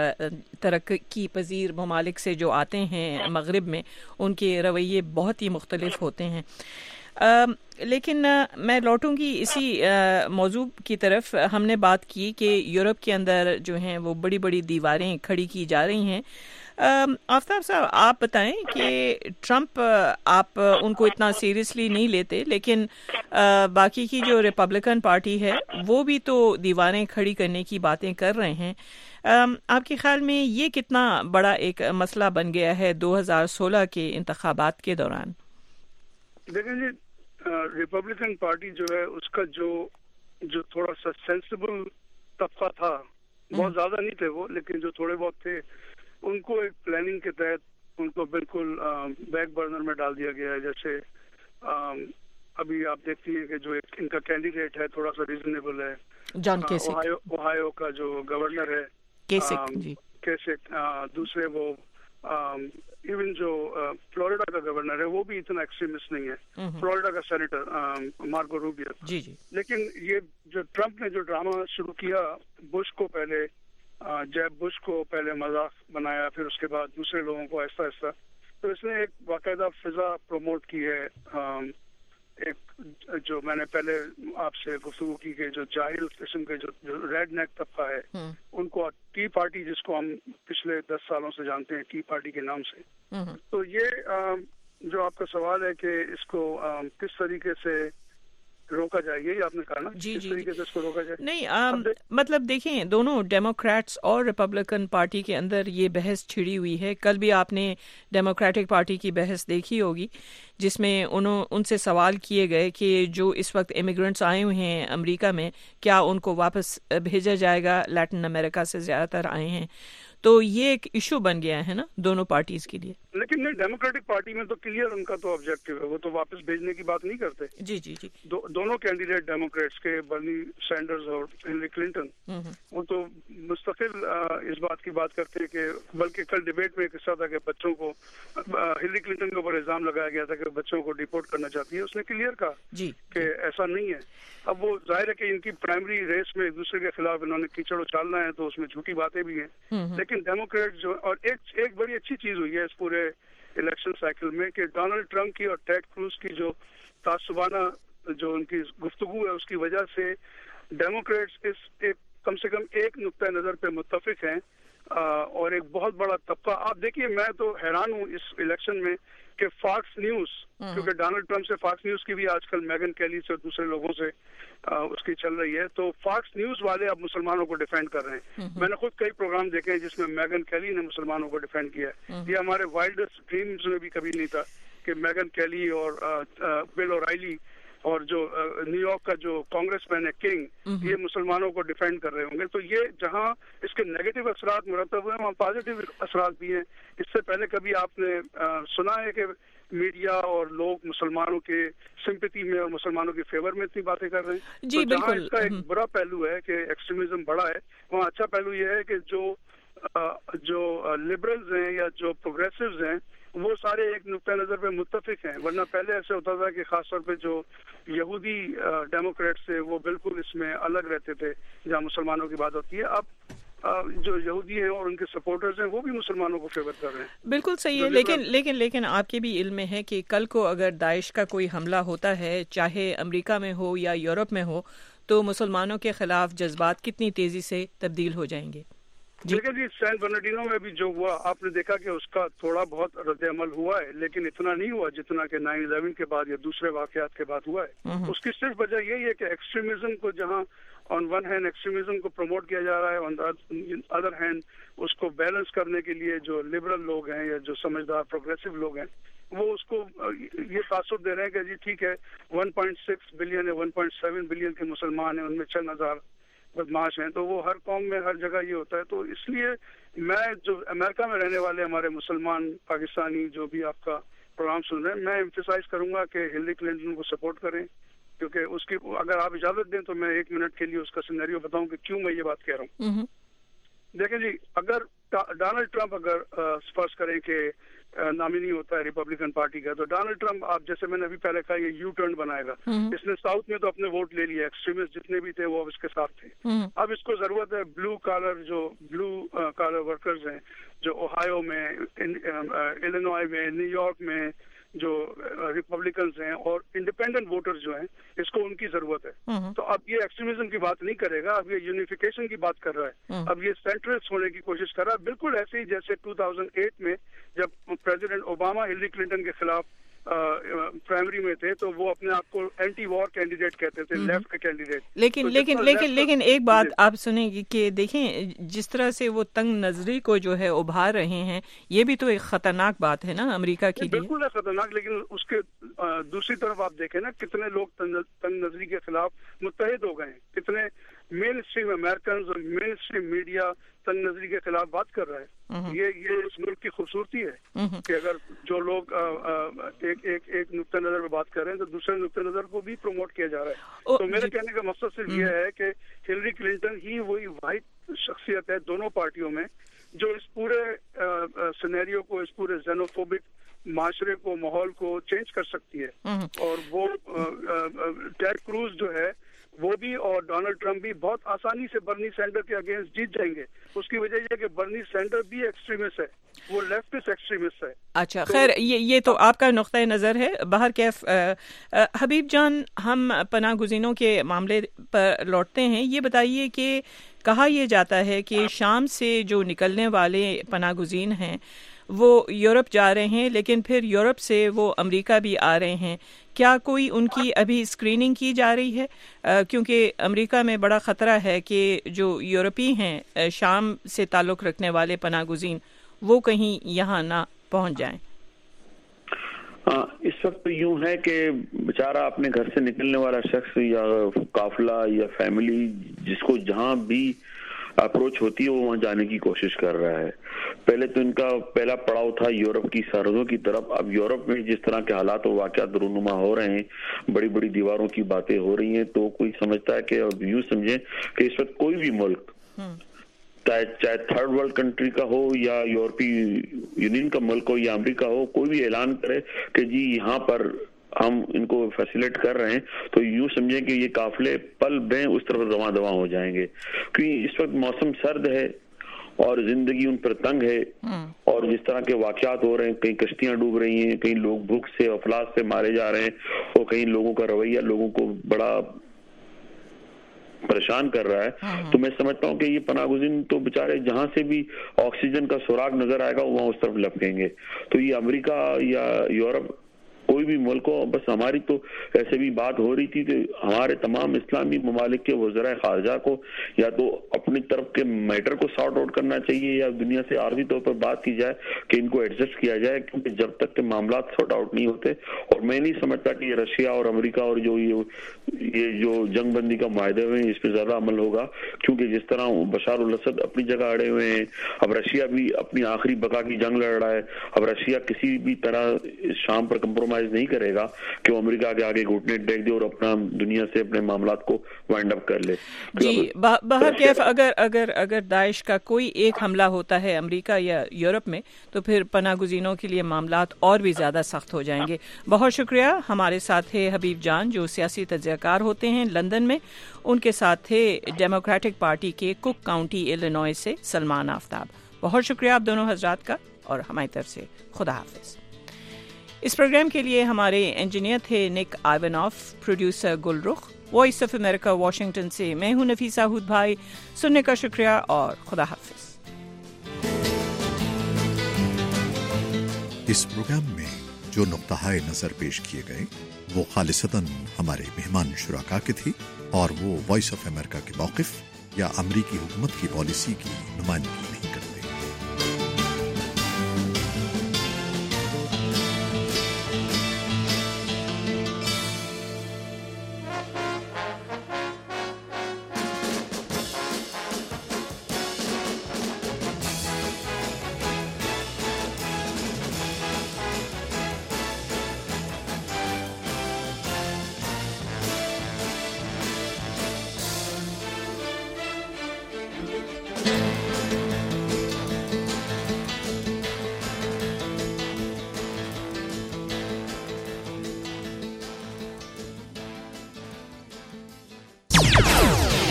ترقی پذیر ممالک سے جو آتے ہیں مغرب میں, ان کے رویے بہت ہی مختلف ہوتے ہیں. Uh, لیکن uh, میں لوٹوں گی اسی uh, موضوع کی طرف. ہم نے بات کی کہ یورپ کے اندر جو ہیں وہ بڑی بڑی دیواریں کھڑی کی جا رہی ہیں. uh, آفتاب صاحب, آپ بتائیں کہ ٹرمپ uh, آپ uh, ان کو اتنا سیریسلی نہیں لیتے, لیکن uh, باقی کی جو ریپبلکن پارٹی ہے وہ بھی تو دیواریں کھڑی کرنے کی باتیں کر رہے ہیں. uh, آپ کے خیال میں یہ کتنا بڑا ایک مسئلہ بن گیا ہے دو ہزار سولہ کے انتخابات کے دوران؟ دیکھیں جی, ریپبلکن پارٹی جو ہے اس کا جو جو تھوڑا سا سینسیبل طبقہ تھا, بہت زیادہ نہیں تھے وہ, لیکن جو تھوڑے بہت تھے, ان کو ایک پلاننگ کے تحت ان کو بالکل بیک برنر میں ڈال دیا گیا ہے. جیسے ابھی آپ دیکھتی ہیں کہ جو ایک ان کا کینڈیڈیٹ ہے تھوڑا سا ریزنیبل ہے, جان کیسک, اوہایو کا جو گورنر ہے کیسک, جی کیسک. دوسرے وہ ایون جو فلوریڈا کا گورنر ہے وہ بھی اتنا ایکسٹریمسٹ نہیں ہے, فلوریڈا کا سینیٹر مارکو روبیو. جی جی. لیکن یہ جو ٹرمپ نے جو ڈرامہ شروع کیا, بش کو پہلے جیب بش کو پہلے مذاق بنایا, پھر اس کے بعد دوسرے لوگوں کو آہستہ آہستہ, تو اس نے ایک باقاعدہ فضا پروموٹ کی ہے. ایک جو میں نے پہلے آپ سے گفتگو کی کہ جو جاہل قسم کے جو ریڈ نیک طبقہ ہے, ان کو ٹی پارٹی, جس کو ہم پچھلے دس سالوں سے جانتے ہیں ٹی پارٹی کے نام سے. تو یہ جو آپ کا سوال ہے کہ اس کو کس طریقے سے روکا جائے, یہ آپ نے کہا نا, جی جی طریقے سے اس کو روکا جائے. نہیں, آم, مطلب دیکھیں دونوں ڈیموکریٹس اور ریپبلکن پارٹی کے اندر یہ بحث چھڑی ہوئی ہے. کل بھی آپ نے ڈیموکریٹک پارٹی کی بحث دیکھی ہوگی, جس میں انہوں ان سے سوال کیے گئے کہ جو اس وقت امیگرنٹس آئے ہوئے ہیں امریکہ میں, کیا ان کو واپس بھیجا جائے گا؟ لیٹن امریکہ سے زیادہ تر آئے ہیں. تو یہ ایک ایشو بن گیا ہے نا دونوں پارٹیز کے لیے. لیکن نہیں, ڈیموکریٹک پارٹی میں تو کلیئر ان کا تو آبجیکٹو ہے, وہ تو واپس بھیجنے کی بات نہیں کرتے. جی جی جی. دو, دونوں کینڈیڈیٹ ڈیموکریٹس کے, برنی سینڈرز اور ہلری کلنٹن, وہ تو مستقل اس بات کی بات کرتے ہیں کہ, بلکہ کل ڈیبیٹ میں ایک قصہ تھا کہ بچوں کو, ہلری کلنٹن کے اوپر الزام لگایا گیا تھا کہ بچوں کو ڈیپورٹ کرنا چاہتی ہے. اس نے کلیئر کہا جی کہ ایسا نہیں ہے. اب وہ ظاہر ہے کہ ان کی پرائمری ریس میں ایک دوسرے کے خلاف انہوں نے کیچڑ اچھالنا ہے, تو اس میں جھوٹی باتیں بھی ہیں. لیکن ڈیموکریٹ جو, اور ایک ایک بڑی اچھی چیز ہوئی ہے اس پورے الیکشن سائیکل میں کہ ڈونلڈ ٹرمپ کی اور ٹیڈ کروز کی جو تعصبانہ جو ان کی گفتگو ہے, اس کی وجہ سے ڈیموکریٹس اس ایک کم سے کم ایک نقطۂ نظر پہ متفق ہیں, اور ایک بہت بڑا طبقہ. آپ دیکھیے, میں تو حیران ہوں اس الیکشن میں کہ فاکس نیوز, کیونکہ ڈونلڈ ٹرمپ سے فاکس نیوز کی بھی آج کل میگن کیلی سے اور دوسرے لوگوں سے اس کی چل رہی ہے, تو فاکس نیوز والے اب مسلمانوں کو ڈیفینڈ کر رہے ہیں. میں نے خود کئی پروگرام دیکھے ہیں جس میں میگن کیلی نے مسلمانوں کو ڈیفینڈ کیا ہے. یہ ہمارے وائلڈسٹ ڈریمز میں بھی کبھی نہیں تھا کہ میگن کیلی اور بل اورائلی اور جو نیو یارک کا جو کانگریس مین ہے کنگ, یہ مسلمانوں کو ڈیفینڈ کر رہے ہوں گے. تو یہ جہاں اس کے نیگیٹو اثرات مرتب ہوئے ہیں, وہاں پازیٹیو اثرات بھی ہیں. اس سے پہلے کبھی آپ نے سنا ہے کہ میڈیا اور لوگ مسلمانوں کے سمپیتی میں اور مسلمانوں کے فیور میں اتنی باتیں کر رہے ہیں؟ جی جہاں اس کا ایک برا پہلو ہے کہ ایکسٹریمزم بڑا ہے, وہاں اچھا پہلو یہ ہے کہ جو جو لبرلز ہیں یا جو پروگریسوز ہیں وہ سارے ایک نقطۂ نظر پہ متفق ہیں. ورنہ پہلے ایسے ہوتا تھا کہ خاص طور پہ جو یہودی ڈیموکریٹس تھے وہ بالکل اس میں الگ رہتے تھے جہاں مسلمانوں کی بات ہوتی ہے. اب جو یہودی ہیں اور ان کے سپورٹرز ہیں وہ بھی مسلمانوں کو فیور کر رہے ہیں. بالکل صحیح ہے, لیکن لیکن لیکن آپ کے بھی علم میں ہے کہ کل کو اگر داعش کا کوئی حملہ ہوتا ہے, چاہے امریکہ میں ہو یا یورپ میں ہو, تو مسلمانوں کے خلاف جذبات کتنی تیزی سے تبدیل ہو جائیں گے. देखिए जी, सैन बर्नार्डिनो में भी जो हुआ आपने देखा कि उसका थोड़ा बहुत रद्द अमल हुआ है, लेकिन इतना नहीं हुआ जितना कि नाइन इलेवन के बाद या दूसरे वाकयात के बाद हुआ है। उसकी सिर्फ वजह यही है कि एक्सट्रीमिज्म को जहां ऑन वन हैंड एक्सट्रीमिज्म को प्रमोट किया जा रहा है, ऑन द अदर हैंड उसको बैलेंस करने के लिए जो लिबरल लोग हैं या जो समझदार प्रोग्रेसिव लोग हैं वो उसको ये तासुर दे रहे हैं कि जी ठीक है वन पॉइंट सिक्स बिलियन या वन पॉइंट सेवन बिलियन के मुसलमान हैं, उनमें छह हजार बदमाश हैं, तो वो हर कौम में हर जगह ये होता है। तो इसलिए मैं जो अमेरिका में रहने वाले हमारे मुसलमान पाकिस्तानी जो भी आपका प्रोग्राम सुन रहे हैं, मैं एम्फेसाइज करूंगा कि हिलरी क्लिंटन को सपोर्ट करें, क्योंकि उसकी अगर आप इजाजत दें तो मैं एक मिनट के लिए उसका सिनेरियो बताऊं कि क्यों मैं ये बात कह रहा हूँ। देखें जी, अगर डोनाल्ड ट्रंप अगर फर्ज करें कि नॉमिनी होता है रिपब्लिकन पार्टी का, तो डोनाल्ड ट्रंप आप जैसे मैंने अभी पहले कहा ये यू टर्न बनाएगा। इसने साउथ में तो अपने वोट ले लिए, एक्सट्रीमिस्ट जितने भी थे वो अब इसके साथ थे। अब इसको जरूरत है ब्लू कॉलर जो ब्लू कॉलर वर्कर्स हैं जो ओहायो में, इलिनॉय में, न्यूयॉर्क में जो रिपब्लिकन्स हैं और इंडिपेंडेंट वोटर्स जो हैं, इसको उनकी जरूरत है। तो अब ये एक्सट्रीमिज्म की बात नहीं करेगा, अब ये यूनिफिकेशन की बात कर रहा है, अब ये सेंट्रलिस्ट होने की कोशिश कर रहा है, बिल्कुल ऐसे ही जैसे टू थाउजेंड एट में जब प्रेसिडेंट ओबामा हिलरी क्लिंटन के खिलाफ प्राइमरी में थे तो वो अपने आप को एंटी वॉर कैंडिडेट कहते थे, लेफ्ट के कैंडिडेट। लेकिन तो लेकिन लेकिन लेकिन एक बात आप सुनेंगे कि देखें जिस तरह से वो तंग नजरी को जो है उभार रहे हैं, ये भी तो एक खतरनाक बात है ना अमेरिका के लिए। बिल्कुल है खतरनाक, लेकिन उसके दूसरी तरफ आप देखें ना कितने लोग तंग नजरी के खिलाफ मुत्तहिद हो गए हैं, कितने मेन स्ट्रीम अमेरिकन और मेन स्ट्रीम मीडिया तंग नजरी के खिलाफ बात कर रहा है। ये ये इस मुल्क की खूबसूरती है कि अगर जो लोग आ, आ, एक एक एक नुक्ता नजर में बात कर रहे हैं तो दूसरे नुक्ता नजर को भी प्रमोट किया जा रहा है। तो मेरे कहने का मकसद सिर्फ ये है कि हिलरी क्लिंटन ही वही वाहिद शख्सियत है दोनों पार्टियों में जो इस पूरे सिनेरियो को, इस पूरे जेनोफोबिक माशरे को, माहौल को चेंज कर सकती है। और वो टेड क्रूज जो है वो भी और डोनाल्ड ट्रंप भी बहुत आसानी से बर्नी सैंडर के अगेंस्ट जीत जाएंगे। उसकी वजह यह है कि बर्नी सैंडर भी एक्सट्रीमिस्ट है, वो लेफ्टिस्ट एक्सट्रीमिस्ट है। अच्छा तो, खैर ये ये तो आपका नुक्ता नज़र है। बाहर कैफ हबीब जान, हम पनाह गुज़ीनों के मामले पर लौटते हैं। ये बताइए कि कहा यह जाता है कि शाम से जो निकलने वाले पनाह गुज़ीन हैं वो यूरोप जा रहे हैं, लेकिन फिर यूरोप से वो अमेरिका भी आ रहे हैं। क्या कोई उनकी अभी स्क्रीनिंग की जा रही है? आ, क्योंकि अमेरिका में बड़ा ख़तरा है कि जो यूरोपी हैं शाम से ताल्लुक़ रखने वाले पनाह गुज़ीन वो कहीं यहाँ ना पहुँच जाएं। हाँ, इस वक्त तो यूं है कि बेचारा अपने घर से निकलने वाला शख्स या काफिला या फैमिली जिसको जहाँ भी अप्रोच होती है वो वहां जाने की कोशिश कर रहा है। पहले तो इनका पहला पड़ाव था यूरोप की सरहदों की तरफ। अब यूरोप में जिस तरह के हालात और वाकयात रूनुमा हो रहे हैं, बड़ी बड़ी दीवारों की बातें हो रही हैं, तो कोई समझता है कि अब यूं समझे कि इस वक्त कोई भी मुल्क चाहे चाहे थर्ड वर्ल्ड कंट्री का हो या यूरोपीय यूनियन का मुल्क हो या अमेरिका हो, कोई भी ऐलान करे कि जी यहाँ पर हम इनको फैसिलेट कर रहे हैं, तो यूं समझें कि ये काफिले पल बें उस तरफ दवा दवा हो जाएंगे। क्योंकि इस वक्त मौसम सर्द है और जिंदगी उन पर तंग है, और जिस तरह के वाकयात हो रहे हैं, कहीं कश्तियां डूब रही हैं, कहीं लोग भूख से अफलास से मारे जा रहे हैं, और कहीं लोगों का रवैया लोगों को बड़ा परेशान कर रहा है। तो मैं समझता हूँ कि ये पनाहगुज़ीन तो बेचारे जहां से भी ऑक्सीजन का सुराग नजर आएगा वहां उस तरफ लपकेंगे। तो ये अमेरिका या यूरोप कोई भी मुल्क हो, बस हमारी तो ऐसे भी बात हो रही थी कि हमारे तमाम इस्लामी ममालिक के वज़राए खारजा को या तो अपनी तरफ के मैटर को सॉर्ट आउट करना चाहिए या दुनिया से आर्जी तौर पर बात की जाए कि इनको एडजस्ट किया जाए, क्योंकि जब तक के मामला सॉर्ट आउट नहीं होते, और मैं नहीं समझता कि ये रशिया और अमेरिका और जो ये ये जो जंग बंदी का मायदे हुए इस पर ज्यादा अमल होगा। क्योंकि जिस तरह बशार उल असद अपनी जगह अड़े हुए हैं, अब रशिया भी अपनी आखिरी बका की जंग लड़ रहा है। अब रशिया किसी भी तरह शाम पर कंप्रोमाइज नहीं करेगा कि वो अमेरिका के आगे घुटने टेक दे और अपना दुनिया से अपने मामलात को वाइंड अप कर ले। जी, बाहर कैफ अगर अगर अगर दाइश का कोई एक हमला होता है अमेरिका या यूरोप में, तो फिर पनाहगुज़ीनों के लिए मामलात और भी ज्यादा सख्त हो जाएंगे। बहुत शुक्रिया। हमारे साथ थे हबीब जान जो सियासी तज्ज़ियाकार होते हैं लंदन में, उनके साथ थे डेमोक्रेटिक पार्टी के कुक काउंटी इलिनॉय से सलमान आफ्ताब। बहुत शुक्रिया आप दोनों हजरात का, और हमारी तरफ से खुदा हाफिज। इस प्रोग्राम के लिए हमारे इंजीनियर थे Nick Ivanoff, producer Gulrukh. Voice of America Washington से मैं हूं नफीसा हुद भाई। सुनने का शुक्रिया और खुदा हाफिज। اس پروگرام میں جو نقطہ نظر پیش کیے گئے وہ خالصتاً ہمارے مہمان شرکا کے تھی اور وہ وائس آف امریکہ کے موقف یا امریکی حکومت کی پالیسی کی نمائندگی